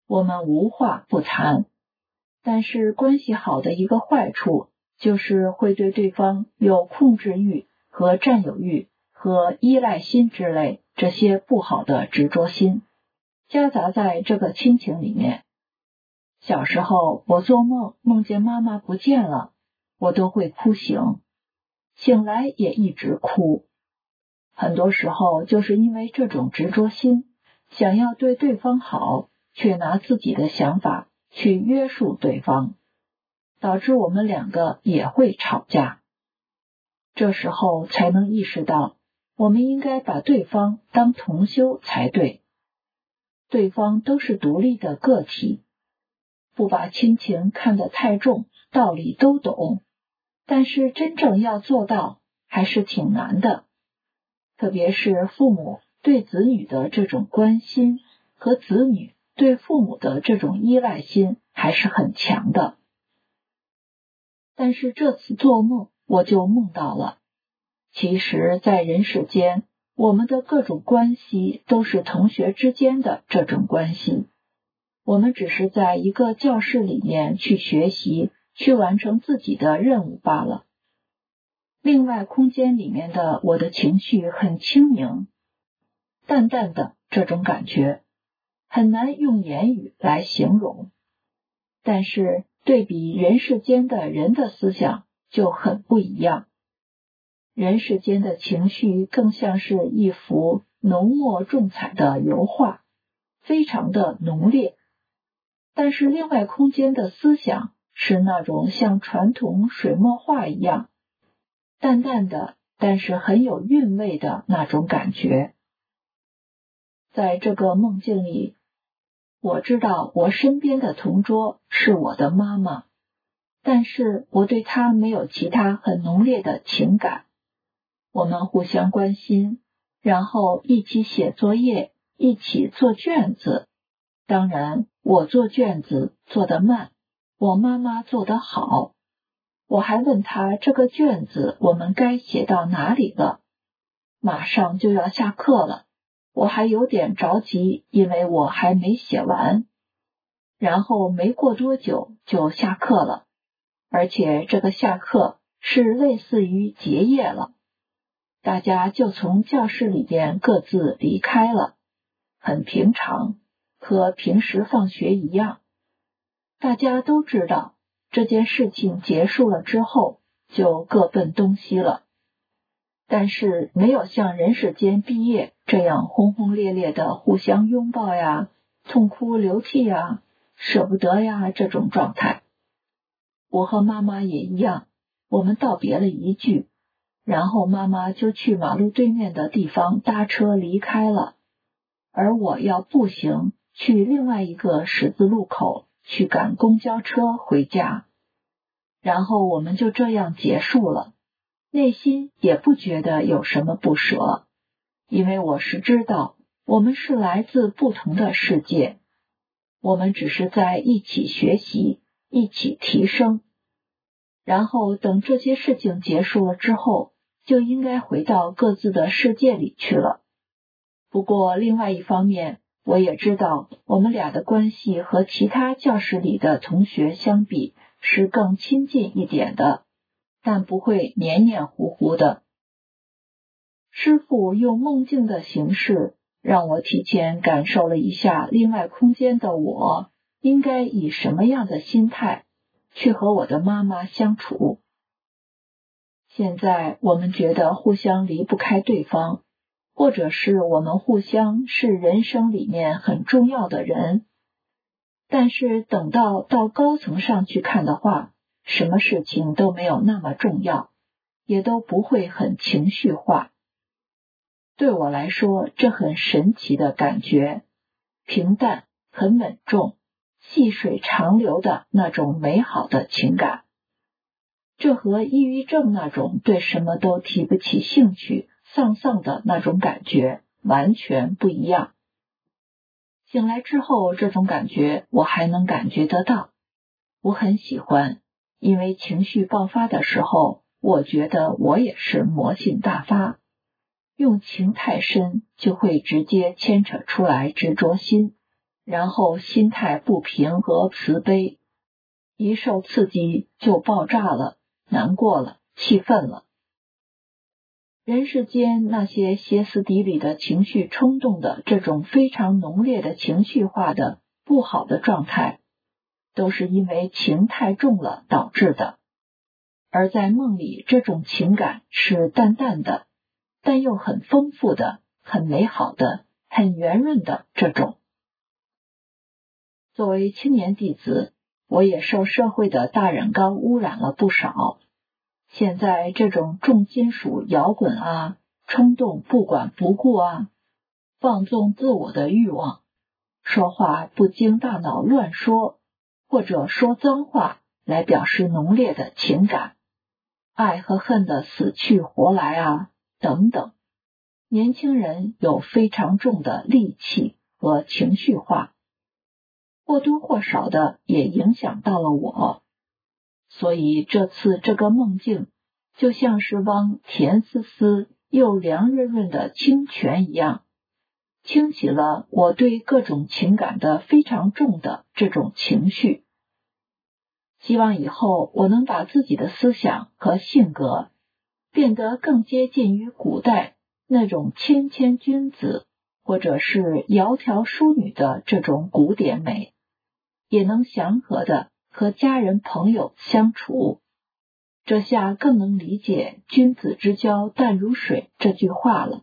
我们无话不谈。但是关系好的一个坏处，就是会对对方有控制欲和占有欲和依赖心之类这些不好的执着心，夹杂在这个亲情里面。小时候我做梦梦见妈妈不见了，我都会哭醒，醒来也一直哭。很多时候就是因为这种执着心，想要对对方好，却拿自己的想法去约束对方，导致我们两个也会吵架。这时候才能意识到，我们应该把对方当同修才对。对方都是独立的个体，不把亲情看得太重，道理都懂，但是真正要做到还是挺难的。特别是父母对子女的这种关心和子女对父母的这种依赖心还是很强的。但是这次做梦我就梦到了，其实在人世间，我们的各种关系都是同学之间的这种关系，我们只是在一个教室里面去学习，去完成自己的任务罢了。另外空间里面的我的情绪很轻盈，淡淡的这种感觉很难用言语来形容，但是对比人世间的人的思想就很不一样。人世间的情绪更像是一幅浓墨重彩的油画，非常的浓烈，但是另外空间的思想是那种像传统水墨画一样淡淡的，但是很有韵味的那种感觉。在这个梦境里，我知道我身边的同桌是我的妈妈，但是我对她没有其他很浓烈的情感。我们互相关心，然后一起写作业，一起做卷子。当然，我做卷子做得慢，我妈妈做得好。我还问她这个卷子我们该写到哪里了？马上就要下课了，我还有点着急，因为我还没写完。然后没过多久就下课了，而且这个下课是类似于结业了。大家就从教室里边各自离开了，很平常，和平时放学一样。大家都知道这件事情结束了之后就各奔东西了，但是没有像人世间毕业这样轰轰烈烈的互相拥抱呀、痛哭流涕呀、舍不得呀这种状态。我和妈妈也一样，我们道别了一句，然后妈妈就去马路对面的地方搭车离开了，而我要步行去另外一个十字路口去赶公交车回家。然后我们就这样结束了，内心也不觉得有什么不舍，因为我是知道我们是来自不同的世界，我们只是在一起学习，一起提升。然后等这些事情结束了之后，就应该回到各自的世界里去了。不过另外一方面，我也知道我们俩的关系和其他教室里的同学相比是更亲近一点的，但不会黏黏糊糊的。师父用梦境的形式让我提前感受了一下另外空间的我应该以什么样的心态去和我的妈妈相处。现在我们觉得互相离不开对方，或者是我们互相是人生里面很重要的人，但是等到高层上去看的话，什么事情都没有那么重要，也都不会很情绪化。对我来说，这很神奇的感觉，平淡，很稳重，细水长流的那种美好的情感。这和抑郁症那种对什么都提不起兴趣、丧丧的那种感觉完全不一样。醒来之后，这种感觉我还能感觉得到，我很喜欢，因为情绪爆发的时候，我觉得我也是魔性大发，用情太深就会直接牵扯出来执着心， 然后心态不平和慈悲，一受刺激就爆炸了，难过了，气愤了。人世间那些歇斯底里的情绪冲动的这种非常浓烈的情绪化的不好的状态，都是因为情太重了导致的。而在梦里，这种情感是淡淡的，但又很丰富的，很美好的，很圆润的这种。作为青年弟子，我也受社会的大染缸污染了不少。现在这种重金属摇滚啊，冲动不管不顾啊，放纵自我的欲望，说话不经大脑乱说，或者说脏话来表示浓烈的情感，爱和恨的死去活来啊，等等。年轻人有非常重的戾气和情绪化，或多或少的也影响到了我。所以这次这个梦境就像是汪甜丝丝又凉润润的清泉一样，清洗了我对各种情感的非常重的这种情绪。希望以后我能把自己的思想和性格变得更接近于古代那种谦谦君子或者是窈窕淑女的这种古典美，也能祥和的和家人朋友相处。这下更能理解君子之交淡如水这句话了。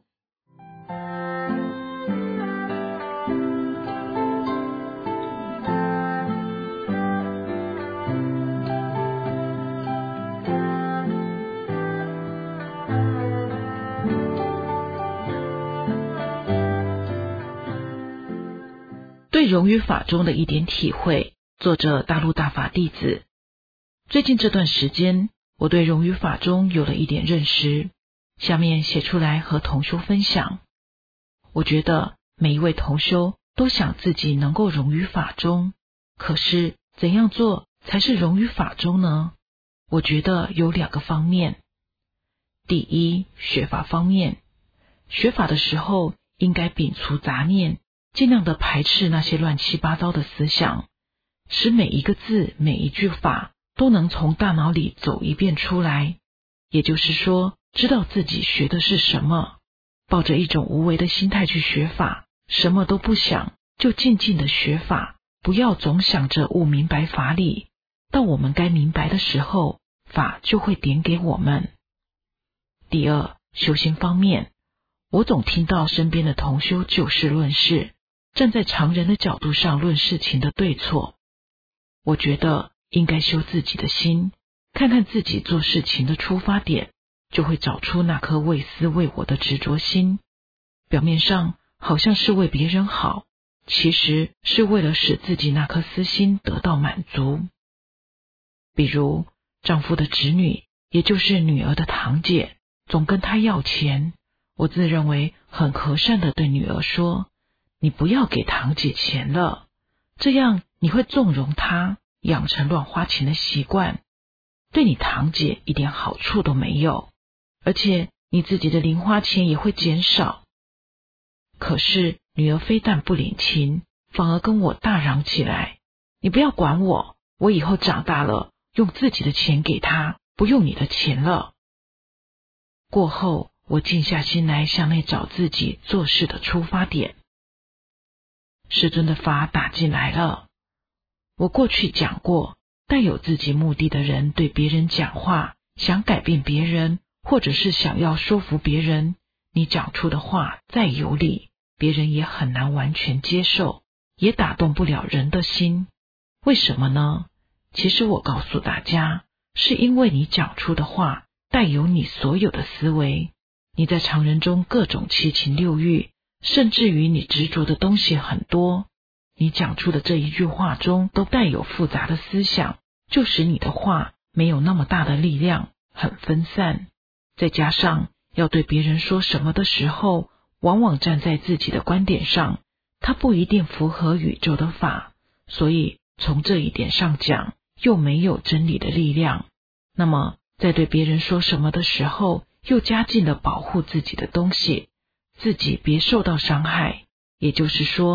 对荣于法中的一点体会，作者大陆大法弟子。最近这段时间，我对荣于法中有了一点认识，下面写出来和同修分享。我觉得每一位同修都想自己能够荣于法中，可是怎样做才是荣于法中呢？我觉得有2个方面。第一，学法方面，学法的时候应该摒除杂念，尽量的排斥那些乱七八糟的思想，使每一个字每一句法都能从大脑里走一遍出来。也就是说，知道自己学的是什么，抱着一种无为的心态去学法，什么都不想，就静静的学法，不要总想着悟明白法理，到我们该明白的时候，法就会点给我们。第二，修行方面，我总听到身边的同修就事论事，站在常人的角度上论事情的对错。我觉得应该修自己的心，看看自己做事情的出发点，就会找出那颗为私为我的执着心。表面上好像是为别人好，其实是为了使自己那颗私心得到满足。比如丈夫的侄女，也就是女儿的堂姐，总跟她要钱，我自认为很和善的对女儿说，你不要给堂姐钱了，这样你会纵容她养成乱花钱的习惯，对你堂姐一点好处都没有，而且你自己的零花钱也会减少。可是女儿非但不领情，反而跟我大嚷起来，你不要管我，我以后长大了用自己的钱给她，不用你的钱了。过后我静下心来向内找自己做事的出发点。师尊的法打进来了。我过去讲过，带有自己目的的人对别人讲话，想改变别人，或者是想要说服别人，你讲出的话再有理，别人也很难完全接受，也打动不了人的心。为什么呢？其实我告诉大家，是因为你讲出的话带有你所有的思维，你在常人中各种七情六欲，甚至于你执着的东西很多，你讲出的这一句话中都带有复杂的思想，就使你的话没有那么大的力量，很分散。再加上要对别人说什么的时候，往往站在自己的观点上，它不一定符合宇宙的法，所以从这一点上讲，又没有真理的力量。那么在对别人说什么的时候，又加进了保护自己的东西，自己别受到伤害。也就是说，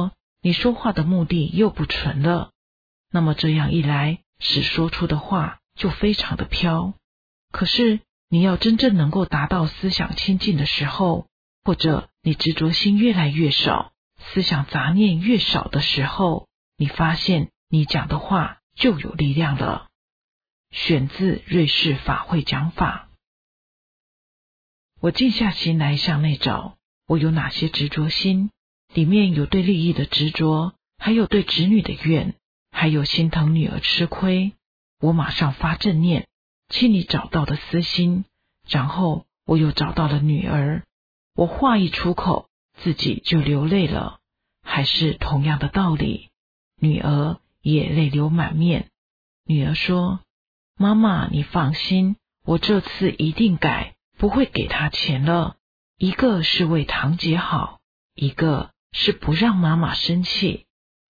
你说话的目的又不纯了，那么这样一来，使说出的话就非常的飘。可是你要真正能够达到思想清净的时候，或者你执着心越来越少，思想杂念越少的时候，你发现你讲的话就有力量了。选自瑞士法会讲法。我静下心来向内找，我有哪些执着心？里面有对利益的执着，还有对子女的怨，还有心疼女儿吃亏。我马上发正念，清理找到的私心，然后我又找到了女儿。我话一出口，自己就流泪了。还是同样的道理，女儿也泪流满面。女儿说：妈妈，你放心，我这次一定改，不会给他钱了。一个是为堂姐好，一个是不让妈妈生气。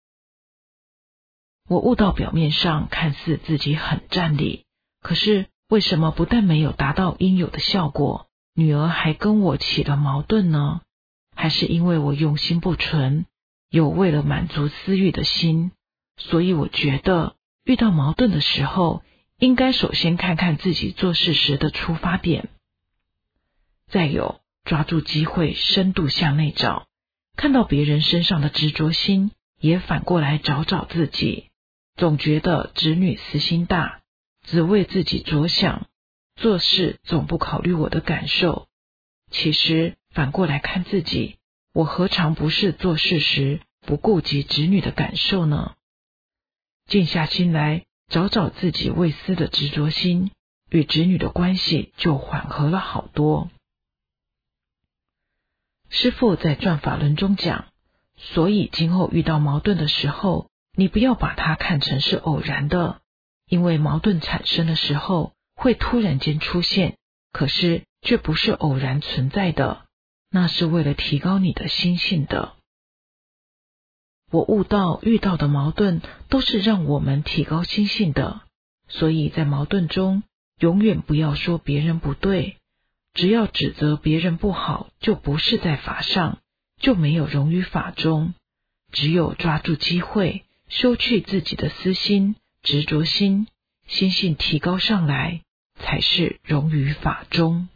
我悟到表面上看似自己很占理，可是为什么不但没有达到应有的效果，女儿还跟我起了矛盾呢？还是因为我用心不纯，有为了满足私欲的心，所以我觉得遇到矛盾的时候，应该首先看看自己做事时的出发点。再有，抓住机会深度向内找，看到别人身上的执着心，也反过来找找自己。总觉得子女私心大，只为自己着想，做事总不考虑我的感受。其实反过来看自己，我何尝不是做事时不顾及子女的感受呢？静下心来找找自己未私的执着心，与子女的关系就缓和了好多。师父在转法轮中讲，所以今后遇到矛盾的时候，你不要把它看成是偶然的，因为矛盾产生的时候会突然间出现，可是却不是偶然存在的，那是为了提高你的心性的。我悟到遇到的矛盾都是让我们提高心性的，所以在矛盾中永远不要说别人不对，只要指责别人不好，就不是在法上，就没有融于法中。只有抓住机会，收去自己的私心、执着心，心性提高上来，才是融于法中。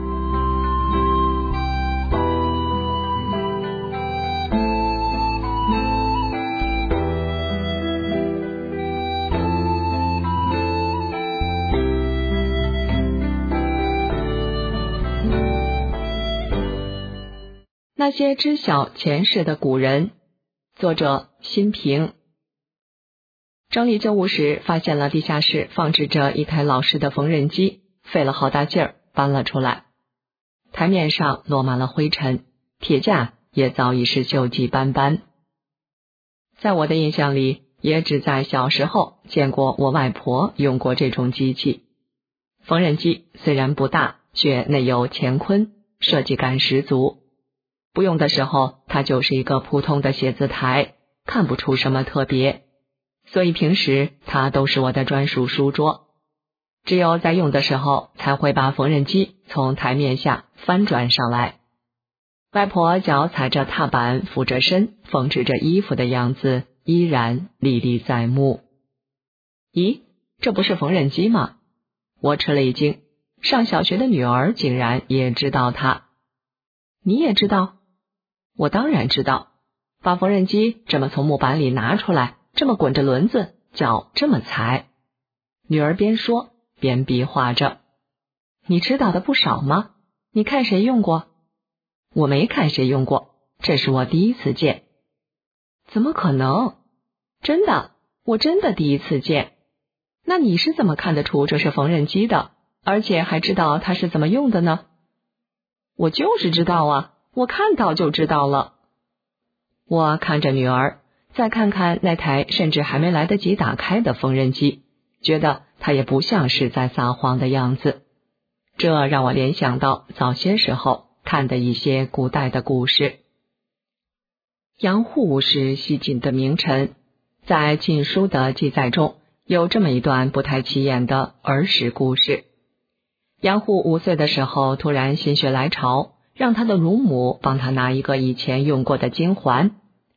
那些知晓前世的古人，作者辛平。整理旧物时，发现了地下室放置着一台老式的缝纫机，费了好大劲儿搬了出来。台面上落满了灰尘，铁架也早已是锈迹斑斑。在我的印象里，也只在小时候见过我外婆用过这种机器。缝纫机虽然不大，却内有乾坤，设计感十足。不用的时候，它就是一个普通的写字台，看不出什么特别，所以平时它都是我的专属书桌。只有在用的时候，才会把缝纫机从台面下翻转上来。外婆脚踩着踏板，俯着身缝制着衣服的样子，依然历历在目。咦，这不是缝纫机吗？我吃了一惊，上小学的女儿竟然也知道它。你也知道？我当然知道，把缝纫机这么从木板里拿出来，这么滚着轮子，脚这么踩。女儿边说边比划着。你知道的不少吗？你看谁用过？我没看谁用过，这是我第一次见。怎么可能？真的，我真的第一次见。那你是怎么看得出这是缝纫机的，而且还知道它是怎么用的呢？我就是知道啊，我看到就知道了。我看着女儿，再看看那台甚至还没来得及打开的缝纫机，觉得它也不像是在撒谎的样子。这让我联想到早些时候看的一些古代的故事。杨户是西晋的名臣，在《晋书》的记载中有这么一段不太起眼的儿时故事。杨户5岁的时候，突然心血来潮，让他的乳母帮他拿一个以前用过的金环。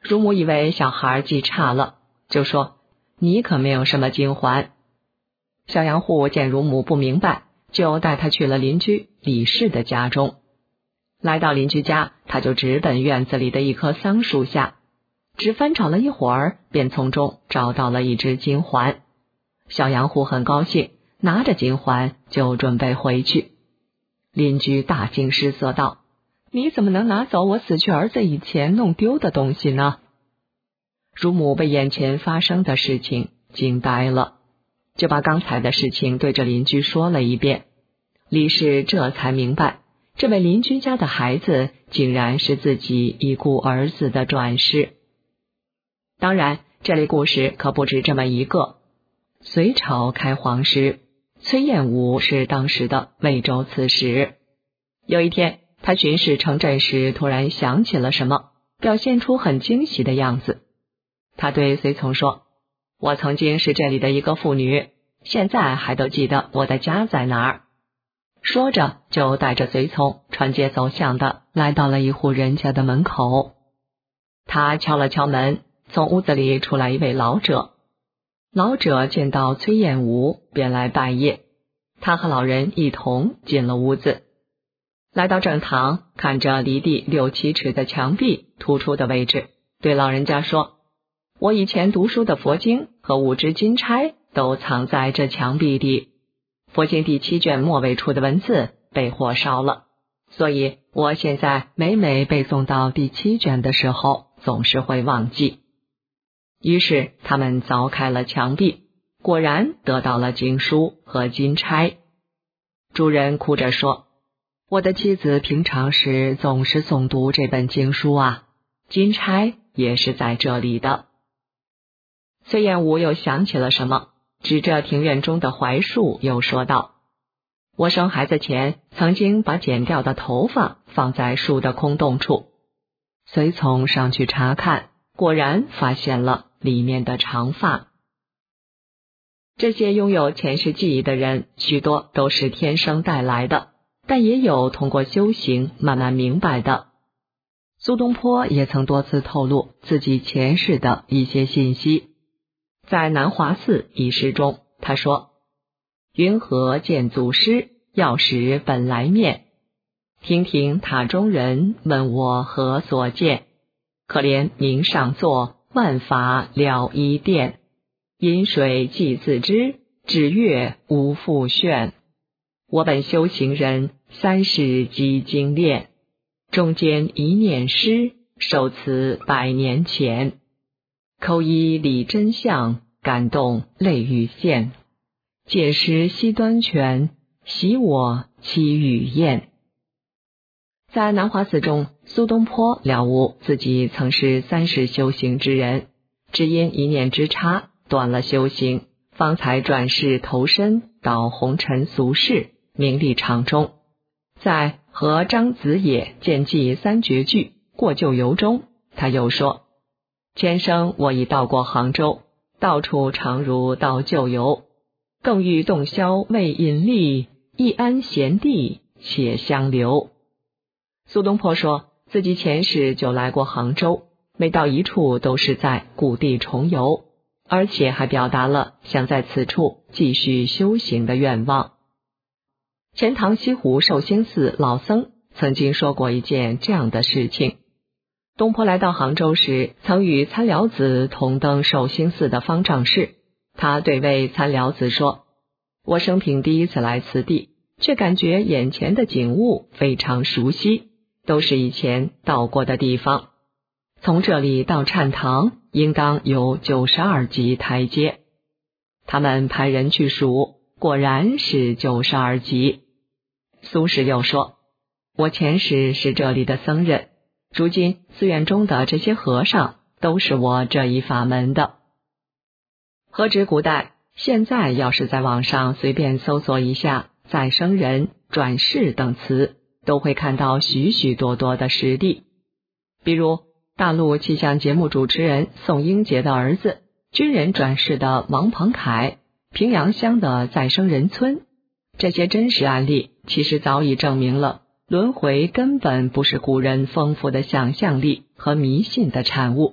乳母以为小孩记差了，就说：“你可没有什么金环。”小杨户见乳母不明白，就带他去了邻居李氏的家中。来到邻居家，他就直奔院子里的一棵桑树下，只翻找了一会儿，便从中找到了一只金环。小杨户很高兴，拿着金环就准备回去。邻居大惊失色道：“你怎么能拿走我死去儿子以前弄丢的东西呢？”乳母被眼前发生的事情惊呆了，就把刚才的事情对着邻居说了一遍。李氏这才明白，这位邻居家的孩子竟然是自己已故儿子的转世。当然，这类故事可不止这么一个。隋朝开皇时，崔彦武是当时的魏州刺史。有一天，他巡视城镇时，突然想起了什么，表现出很惊喜的样子。他对随从说：“我曾经是这里的一个妇女，现在还都记得我的家在哪儿。”说着，就带着随从穿街走巷的来到了一户人家的门口。他敲了敲门，从屋子里出来一位老者。老者见到崔彦武，便来拜谒。他和老人一同进了屋子，来到正堂，看着离地6、7尺的墙壁突出的位置，对老人家说：“我以前读书的佛经和5支金钗都藏在这墙壁里。佛经第7卷末尾处的文字被火烧了，所以我现在每背诵到第7卷的时候，总是会忘记。”于是他们凿开了墙壁，果然得到了经书和金钗。主人哭着说：“我的妻子平常时总是诵读这本经书啊，金钗也是在这里的。”崔彦武又想起了什么，指着庭院中的槐树又说道：“我生孩子前曾经把剪掉的头发放在树的空洞处。”随从上去查看，果然发现了里面的长发。这些拥有前世记忆的人，许多都是天生带来的，但也有通过修行慢慢明白的。苏东坡也曾多次透露自己前世的一些信息。在南华寺一诗中，他说：“云何见祖师，要识本来面。亭亭塔中人，问我何所见？可怜名上座，万法了一殿。饮水即自知，指月无复炫。我本修行人，3世积精炼，中间一念失，受此100年前。口依理真相，感动泪欲现。届时西端泉，洗我妻与燕。”在南华寺中，苏东坡了悟自己曾是3世修行之人，只因一念之差断了修行，方才转世投身到红尘俗世，名利场中。在和张子野见记3绝句过旧游中，他又说：“前生我已到过杭州，到处常如到旧游，更欲洞箫为引力，一安闲地且相留。”苏东坡说自己前世就来过杭州，每到一处都是在故地重游，而且还表达了想在此处继续修行的愿望。钱塘西湖寿星寺老僧曾经说过一件这样的事情：东坡来到杭州时，曾与参辽子同登寿星寺的方丈室。他对位参辽子说：“我生平第一次来此地，却感觉眼前的景物非常熟悉，都是以前到过的地方。从这里到禅堂，应当有92级台阶。”他们派人去数，果然是92级。苏轼又说：“我前世是这里的僧人，如今寺院中的这些和尚都是我这一法门的。”何止古代，现在要是在网上随便搜索一下再生人、转世等词，都会看到许许多多的实例。比如大陆气象节目主持人宋英杰的儿子，军人转世的王鹏凯，平阳乡的再生人村，这些真实案例其实早已证明了轮回根本不是古人丰富的想象力和迷信的产物，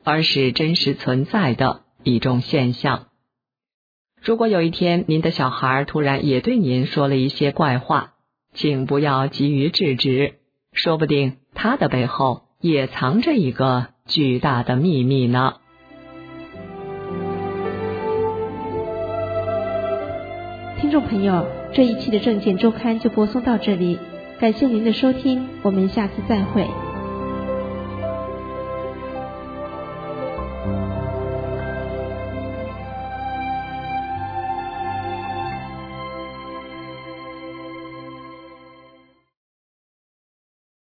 而是真实存在的一种现象。如果有一天您的小孩突然也对您说了一些怪话，请不要急于制止，说不定他的背后也藏着一个巨大的秘密呢。 听众朋友，这一期的证件周刊就播送到这里，感谢您的收听，我们下次再会。